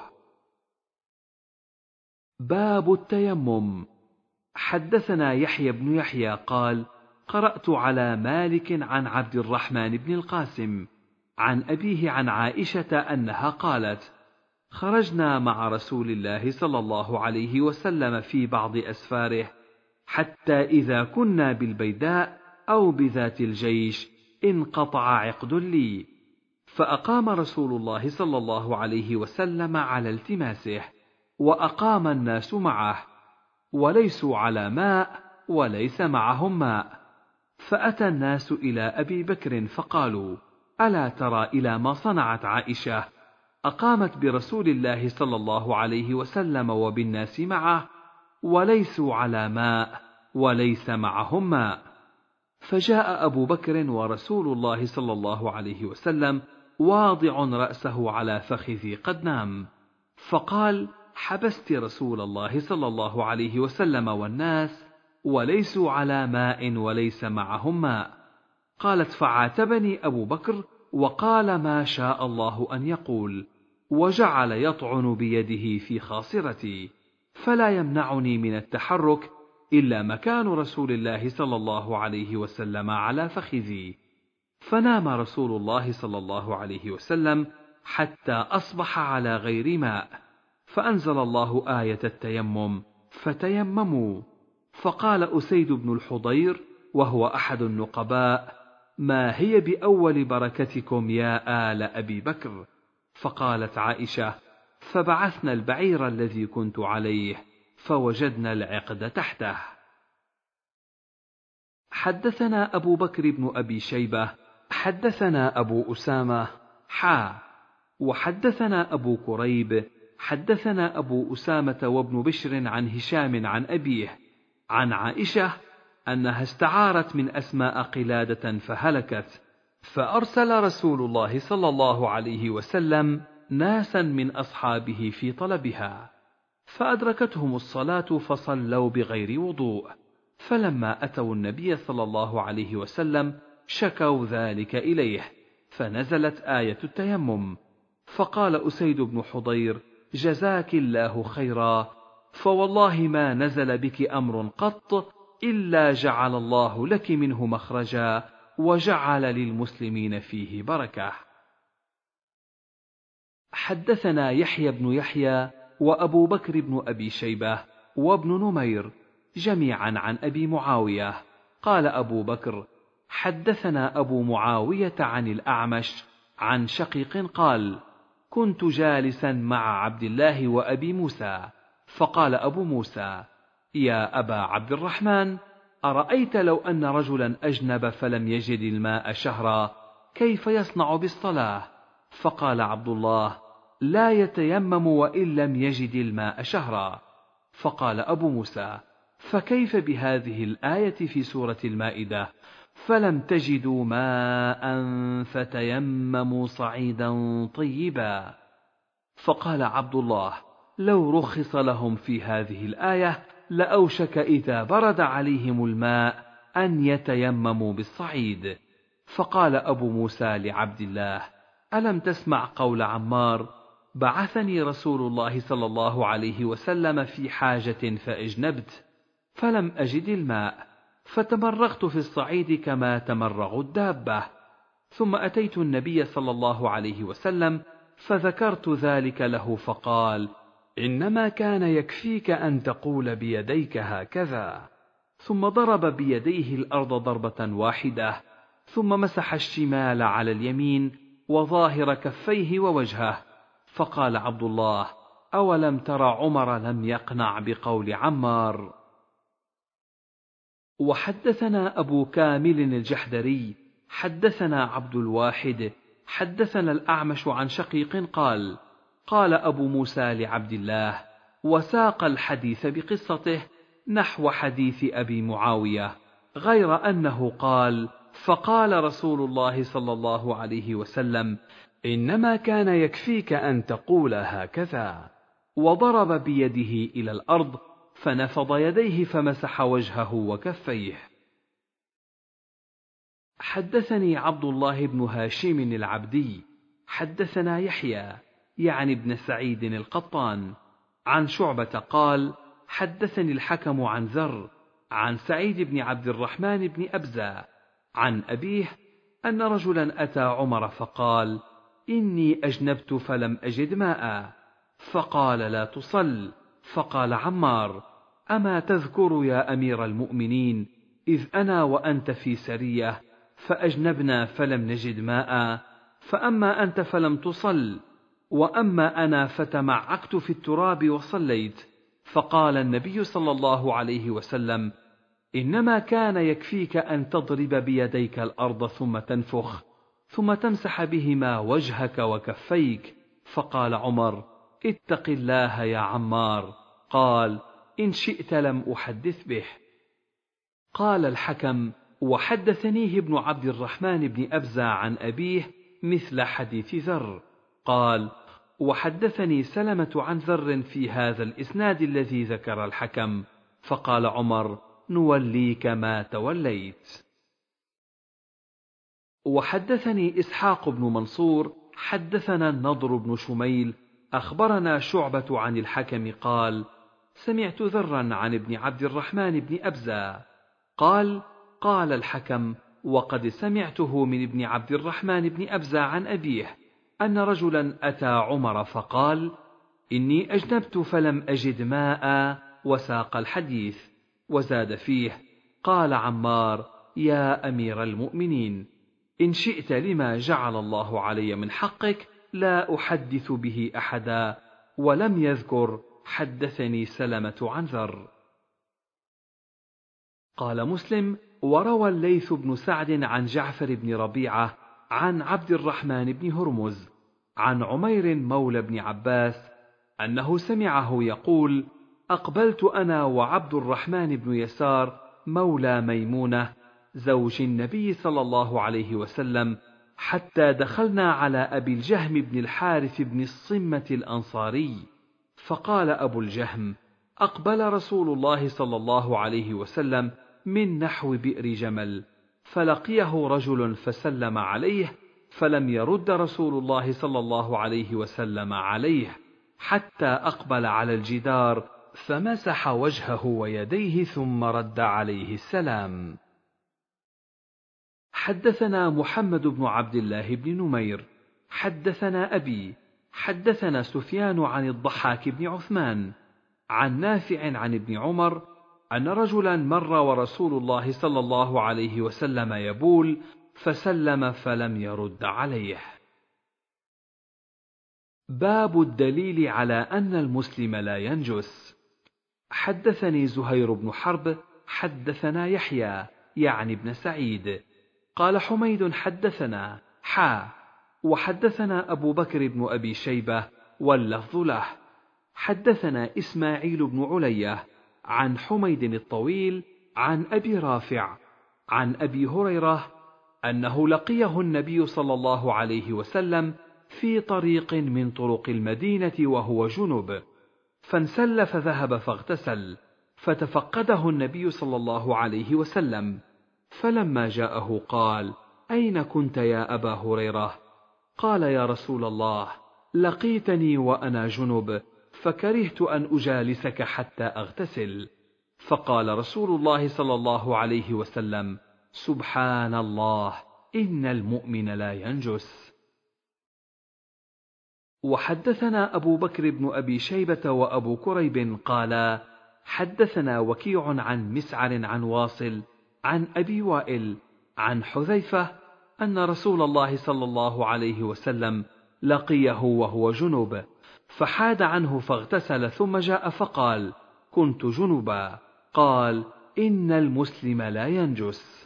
باب التيمم. حدثنا يحيى بن يحيى قال: قرأت على مالك عن عبد الرحمن بن القاسم عن أبيه عن عائشة أنها قالت: خرجنا مع رسول الله صلى الله عليه وسلم في بعض أسفاره، حتى إذا كنا بالبيداء أو بذات الجيش انقطع عقد لي، فأقام رسول الله صلى الله عليه وسلم على التماسه، وأقام الناس معه، وليسوا على ماء وليس معهم ماء. فأتى الناس إلى أبي بكر فقالوا: ألا ترى إلى ما صنعت عائشة؟ أقامت برسول الله صلى الله عليه وسلم وبالناس معه، وليسوا على ماء وليس معهم ماء. فجاء أبو بكر ورسول الله صلى الله عليه وسلم واضع رأسه على فخذي قد نام، فقال: حبست رسول الله صلى الله عليه وسلم والناس وليسوا على ماء وليس معهم ماء. قالت: فعاتبني أبو بكر وقال ما شاء الله أن يقول، وجعل يطعن بيده في خاصرتي، فلا يمنعني من التحرك إلا مكان رسول الله صلى الله عليه وسلم على فخذي. فنام رسول الله صلى الله عليه وسلم حتى أصبح على غير ماء، فأنزل الله آية التيمم: فتيمموا. فقال أسيد بن الحضير وهو أحد النقباء: ما هي بأول بركتكم يا آل أبي بكر؟ فقالت عائشة: فبعثنا البعير الذي كنت عليه فوجدنا العقد تحته. حدثنا أبو بكر بن أبي شيبة حدثنا أبو أسامة حا وحدثنا أبو كريب حدثنا أبو أسامة وابن بشر عن هشام عن أبيه عن عائشة أنها استعارت من أسماء قلادة فهلكت، فأرسل رسول الله صلى الله عليه وسلم ناسا من أصحابه في طلبها، فأدركتهم الصلاة فصلوا بغير وضوء، فلما أتوا النبي صلى الله عليه وسلم شكوا ذلك إليه، فنزلت آية التيمم. فقال أسيد بن حضير: جزاك الله خيرا، فوالله ما نزل بك أمر قط إلا جعل الله لك منه مخرجا وجعل للمسلمين فيه بركة. حدثنا يحيى بن يحيى وأبو بكر بن أبي شيبة وابن نمير جميعا عن أبي معاوية قال أبو بكر: حدثنا أبو معاوية عن الأعمش عن شقيق قال: كنت جالسا مع عبد الله وأبي موسى، فقال أبو موسى: يا أبا عبد الرحمن، أرأيت لو أن رجلا أجنب فلم يجد الماء شهرا كيف يصنع بالصلاة؟ فقال عبد الله: لا يتيمم وإن لم يجد الماء شهرا. فقال أبو موسى: فكيف بهذه الآية في سورة المائدة: فلم تجدوا ماء فتيمموا صعيدا طيبا؟ فقال عبد الله: لو رخص لهم في هذه الآية لأوشك إذا برد عليهم الماء أن يتيمموا بالصعيد. فقال أبو موسى لعبد الله: ألم تسمع قول عمار: بعثني رسول الله صلى الله عليه وسلم في حاجة فأجنبت فلم أجد الماء فتمرغت في الصعيد كما تمرغ الدابة، ثم أتيت النبي صلى الله عليه وسلم فذكرت ذلك له، فقال: إنما كان يكفيك أن تقول بيديك هكذا، ثم ضرب بيديه الأرض ضربة واحدة، ثم مسح الشمال على اليمين وظاهر كفيه ووجهه، فقال عبد الله: أولم تر عمر لم يقنع بقول عمار؟ وحدثنا أبو كامل الجحدري حدثنا عبد الواحد حدثنا الأعمش عن شقيق قال قال أبو موسى لعبد الله، وساق الحديث بقصته نحو حديث أبي معاوية، غير أنه قال فقال رسول الله صلى الله عليه وسلم إنما كان يكفيك أن تقول هكذا، وضرب بيده إلى الأرض فنفض يديه فمسح وجهه وكفيه. حدثني عبد الله بن هاشم العبدي حدثنا يحيى يعني ابن سعيد القطان عن شعبة قال حدثني الحكم عن ذر عن سعيد بن عبد الرحمن بن أبزة عن أبيه أن رجلا أتى عمر فقال إني أجنبت فلم أجد ماء، فقال لا تصل، فقال عمار أما تذكر يا أمير المؤمنين إذ أنا وأنت في سرية فأجنبنا فلم نجد ماء، فأما أنت فلم تصل، وأما أنا فتمعكت في التراب وصليت. فقال النبي صلى الله عليه وسلم إنما كان يكفيك أن تضرب بيديك الأرض ثم تنفخ ثم تمسح بهما وجهك وكفيك. فقال عمر اتق الله يا عمار. قال إن شئت لم أحدث به. قال الحكم وحدثنيه ابن عبد الرحمن بن أبزة عن أبيه مثل حديث ذر. قال وحدثني سلمة عن ذر في هذا الإسناد الذي ذكر الحكم. فقال عمر نوليك ما توليت. وحدثني إسحاق بن منصور حدثنا النضر بن شميل أخبرنا شعبة عن الحكم قال سمعت ذرا عن ابن عبد الرحمن بن أبزة قال قال الحكم وقد سمعته من ابن عبد الرحمن بن أبزة عن أبيه أن رجلا أتى عمر فقال إني أجنبت فلم أجد ماء، وساق الحديث وزاد فيه قال عمار يا أمير المؤمنين إن شئت لما جعل الله علي من حقك لا أحدث به أحدا، ولم يذكر حدثني سلمة عن ذر. قال مسلم وروى الليث بن سعد عن جعفر بن ربيعة عن عبد الرحمن بن هرمز عن عمير مولى بن عباس أنه سمعه يقول أقبلت أنا وعبد الرحمن بن يسار مولى ميمونة زوج النبي صلى الله عليه وسلم حتى دخلنا على أبي الجهم بن الحارث بن الصمة الأنصاري، فقال أبو الجهم أقبل رسول الله صلى الله عليه وسلم من نحو بئر جمل، فلقيه رجل فسلم عليه فلم يرد رسول الله صلى الله عليه وسلم عليه حتى أقبل على الجدار فمسح وجهه ويديه ثم رد عليه السلام. حدثنا محمد بن عبد الله بن نمير حدثنا أبي حدثنا سفيان عن الضحاك بن عثمان عن نافع عن ابن عمر أن رجلا مر ورسول الله صلى الله عليه وسلم يبول فسلم فلم يرد عليه. باب الدليل على أن المسلم لا ينجس. حدثني زهير بن حرب حدثنا يحيى يعني ابن سعيد قال حميد حدثنا حا وحدثنا أبو بكر بن أبي شيبة واللفظ له حدثنا إسماعيل بن علية عن حميد الطويل عن أبي رافع عن أبي هريرة أنه لقيه النبي صلى الله عليه وسلم في طريق من طرق المدينة وهو جنب، فانسل فذهب فاغتسل، فتفقده النبي صلى الله عليه وسلم، فلما جاءه قال أين كنت يا أبا هريرة؟ قال يا رسول الله لقيتني وأنا جنب فكرهت أن أجالسك حتى أغتسل. فقال رسول الله صلى الله عليه وسلم سبحان الله إن المؤمن لا ينجس. وحدثنا أبو بكر بن أبي شيبة وأبو كريب قالا حدثنا وكيع عن مسعر عن واصل عن أبي وائل عن حذيفة أن رسول الله صلى الله عليه وسلم لقيه وهو جنب فحاد عنه فاغتسل ثم جاء فقال كنت جنبا. قال إن المسلم لا ينجس.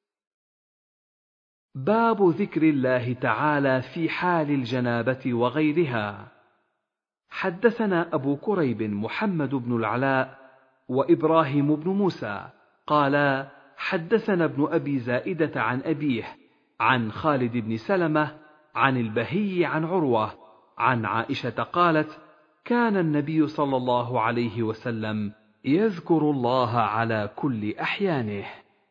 باب ذكر الله تعالى في حال الجنابة وغيرها. حدثنا أبو كريب محمد بن العلاء وإبراهيم بن موسى قالا حدثنا ابن أبي زائدة عن أبيه عن خالد بن سلمة عن البهي عن عروة عن عائشة قالت كان النبي صلى الله عليه وسلم يذكر الله على كل أحيانه.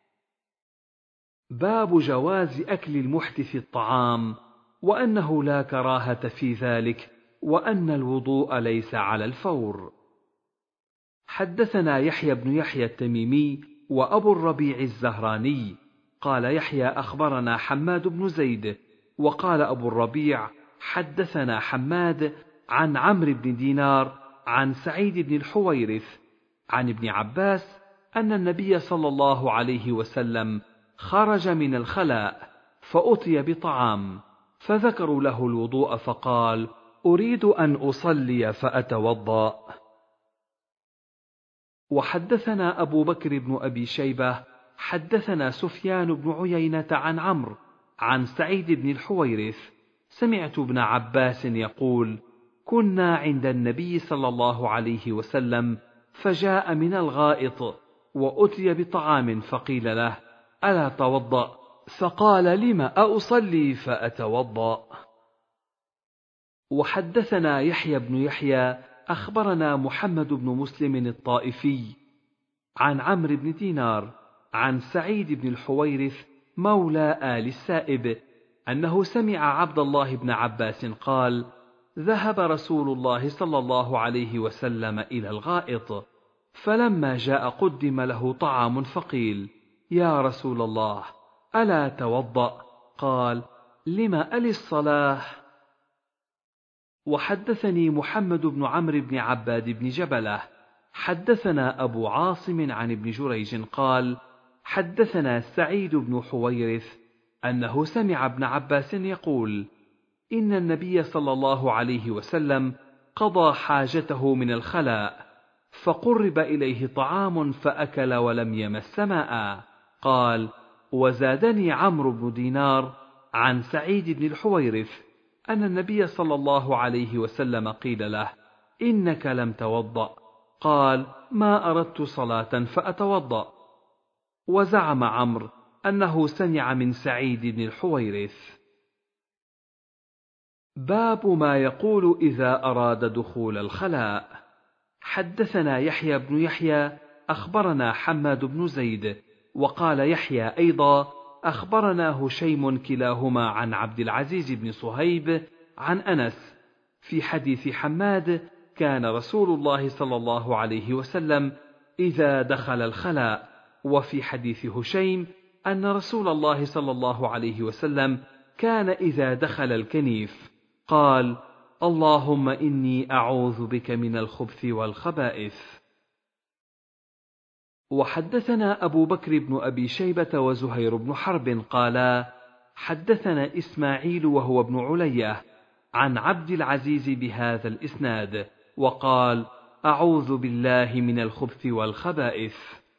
باب جواز أكل المحدث الطعام وأنه لا كراهة في ذلك وأن الوضوء ليس على الفور. حدثنا يحيى بن يحيى التميمي وأبو الربيع الزهراني قال يحيى أخبرنا حماد بن زيد وقال أبو الربيع حدثنا حماد عن عمرو بن دينار عن سعيد بن الحويرث عن ابن عباس أن النبي صلى الله عليه وسلم خرج من الخلاء فأتي بطعام فذكروا له الوضوء فقال أريد أن أصلي فأتوضأ. وحدثنا أبو بكر بن أبي شيبة حدثنا سفيان بن عيينة عن عمرو عن سعيد بن الحويرث سمعت ابن عباس يقول كنا عند النبي صلى الله عليه وسلم فجاء من الغائط وأتي بطعام فقيل له ألا توضأ؟ فقال لم أصلي فأتوضأ. وحدثنا يحيى بن يحيى أخبرنا محمد بن مسلم الطائفي عن عمرو بن دينار عن سعيد بن الحويرث مولى آل السائب أنه سمع عبد الله بن عباس قال ذهب رسول الله صلى الله عليه وسلم إلى الغائط فلما جاء قدم له طعام فقيل يا رسول الله ألا توضأ؟ قال لم ألي الصلاة. وحدثني محمد بن عمرو بن عباد بن جبلة حدثنا أبو عاصم عن ابن جريج قال حدثنا سعيد بن حويرث أنه سمع ابن عباس يقول إن النبي صلى الله عليه وسلم قضى حاجته من الخلاء فقرب إليه طعام فأكل ولم يمس ماء. قال وزادني عمرو بن دينار عن سعيد بن الحويرث أن النبي صلى الله عليه وسلم قيل له إنك لم توضأ؟ قال ما أردت صلاة فأتوضأ. وزعم عمرو أنه سمع من سعيد بن الحويرث. باب ما يقول إذا أراد دخول الخلاء. حدثنا يحيى بن يحيى أخبرنا حماد بن زيد وقال يحيى أيضا أخبرنا هشيم كلاهما عن عبد العزيز بن صهيب عن أنس في حديث حماد كان رسول الله صلى الله عليه وسلم إذا دخل الخلاء. وفي حديث هشيم أن رسول الله صلى الله عليه وسلم كان إذا دخل الكنيف قال اللهم إني أعوذ بك من الخبث والخبائث. وحدثنا أبو بكر بن أبي شيبة وزهير بن حرب قالا حدثنا إسماعيل وهو ابن علية عن عبد العزيز بهذا الإسناد وقال أعوذ بالله من الخبث والخبائث.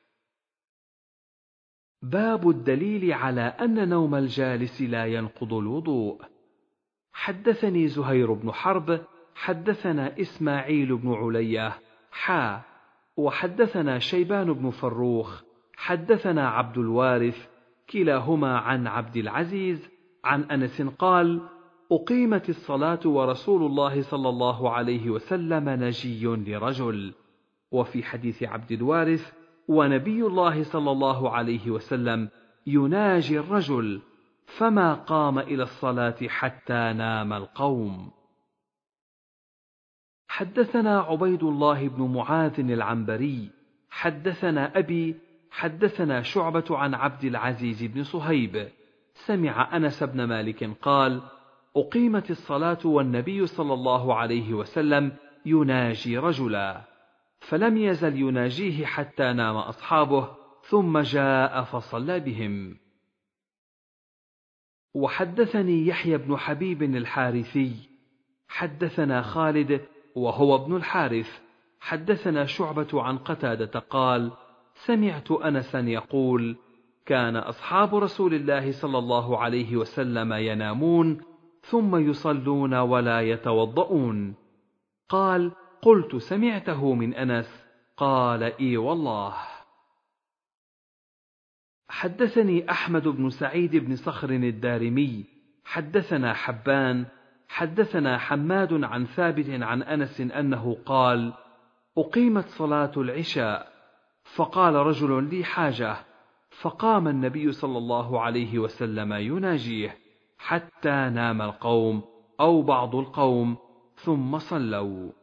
باب الدليل على أن نوم الجالس لا ينقض الوضوء. حدثني زهير بن حرب حدثنا إسماعيل بن علية حا وحدثنا شيبان بن فروخ حدثنا عبد الوارث كلاهما عن عبد العزيز عن أنس قال أقيمت الصلاة ورسول الله صلى الله عليه وسلم نجي لرجل. وفي حديث عبد الوارث ونبي الله صلى الله عليه وسلم يناجي الرجل فما قام إلى الصلاة حتى نام القوم. حدثنا عبيد الله بن معاذ العنبري حدثنا أبي حدثنا شعبة عن عبد العزيز بن صهيب سمع أنس بن مالك قال أقيمت الصلاة والنبي صلى الله عليه وسلم يناجي رجلا فلم يزل يناجيه حتى نام أصحابه ثم جاء فصلى بهم. وحدثني يحيى بن حبيب الحارثي حدثنا خالد وهو ابن الحارث حدثنا شعبة عن قتادة قال سمعت أنسا يقول: كان أصحاب رسول الله صلى الله عليه وسلم ينامون ثم يصلون ولا يتوضؤون. قال: قلت: سمعته من أنس؟ قال: إي والله. حدثني أحمد بن سعيد بن صخر الدارمي حدثنا حبان حدثنا حماد عن ثابت عن أنس أنه قال: أقيمت صلاة العشاء، فقال رجل: لي حاجة، فقام النبي صلى الله عليه وسلم يناجيه حتى نام القوم أو بعض القوم ثم صلوا.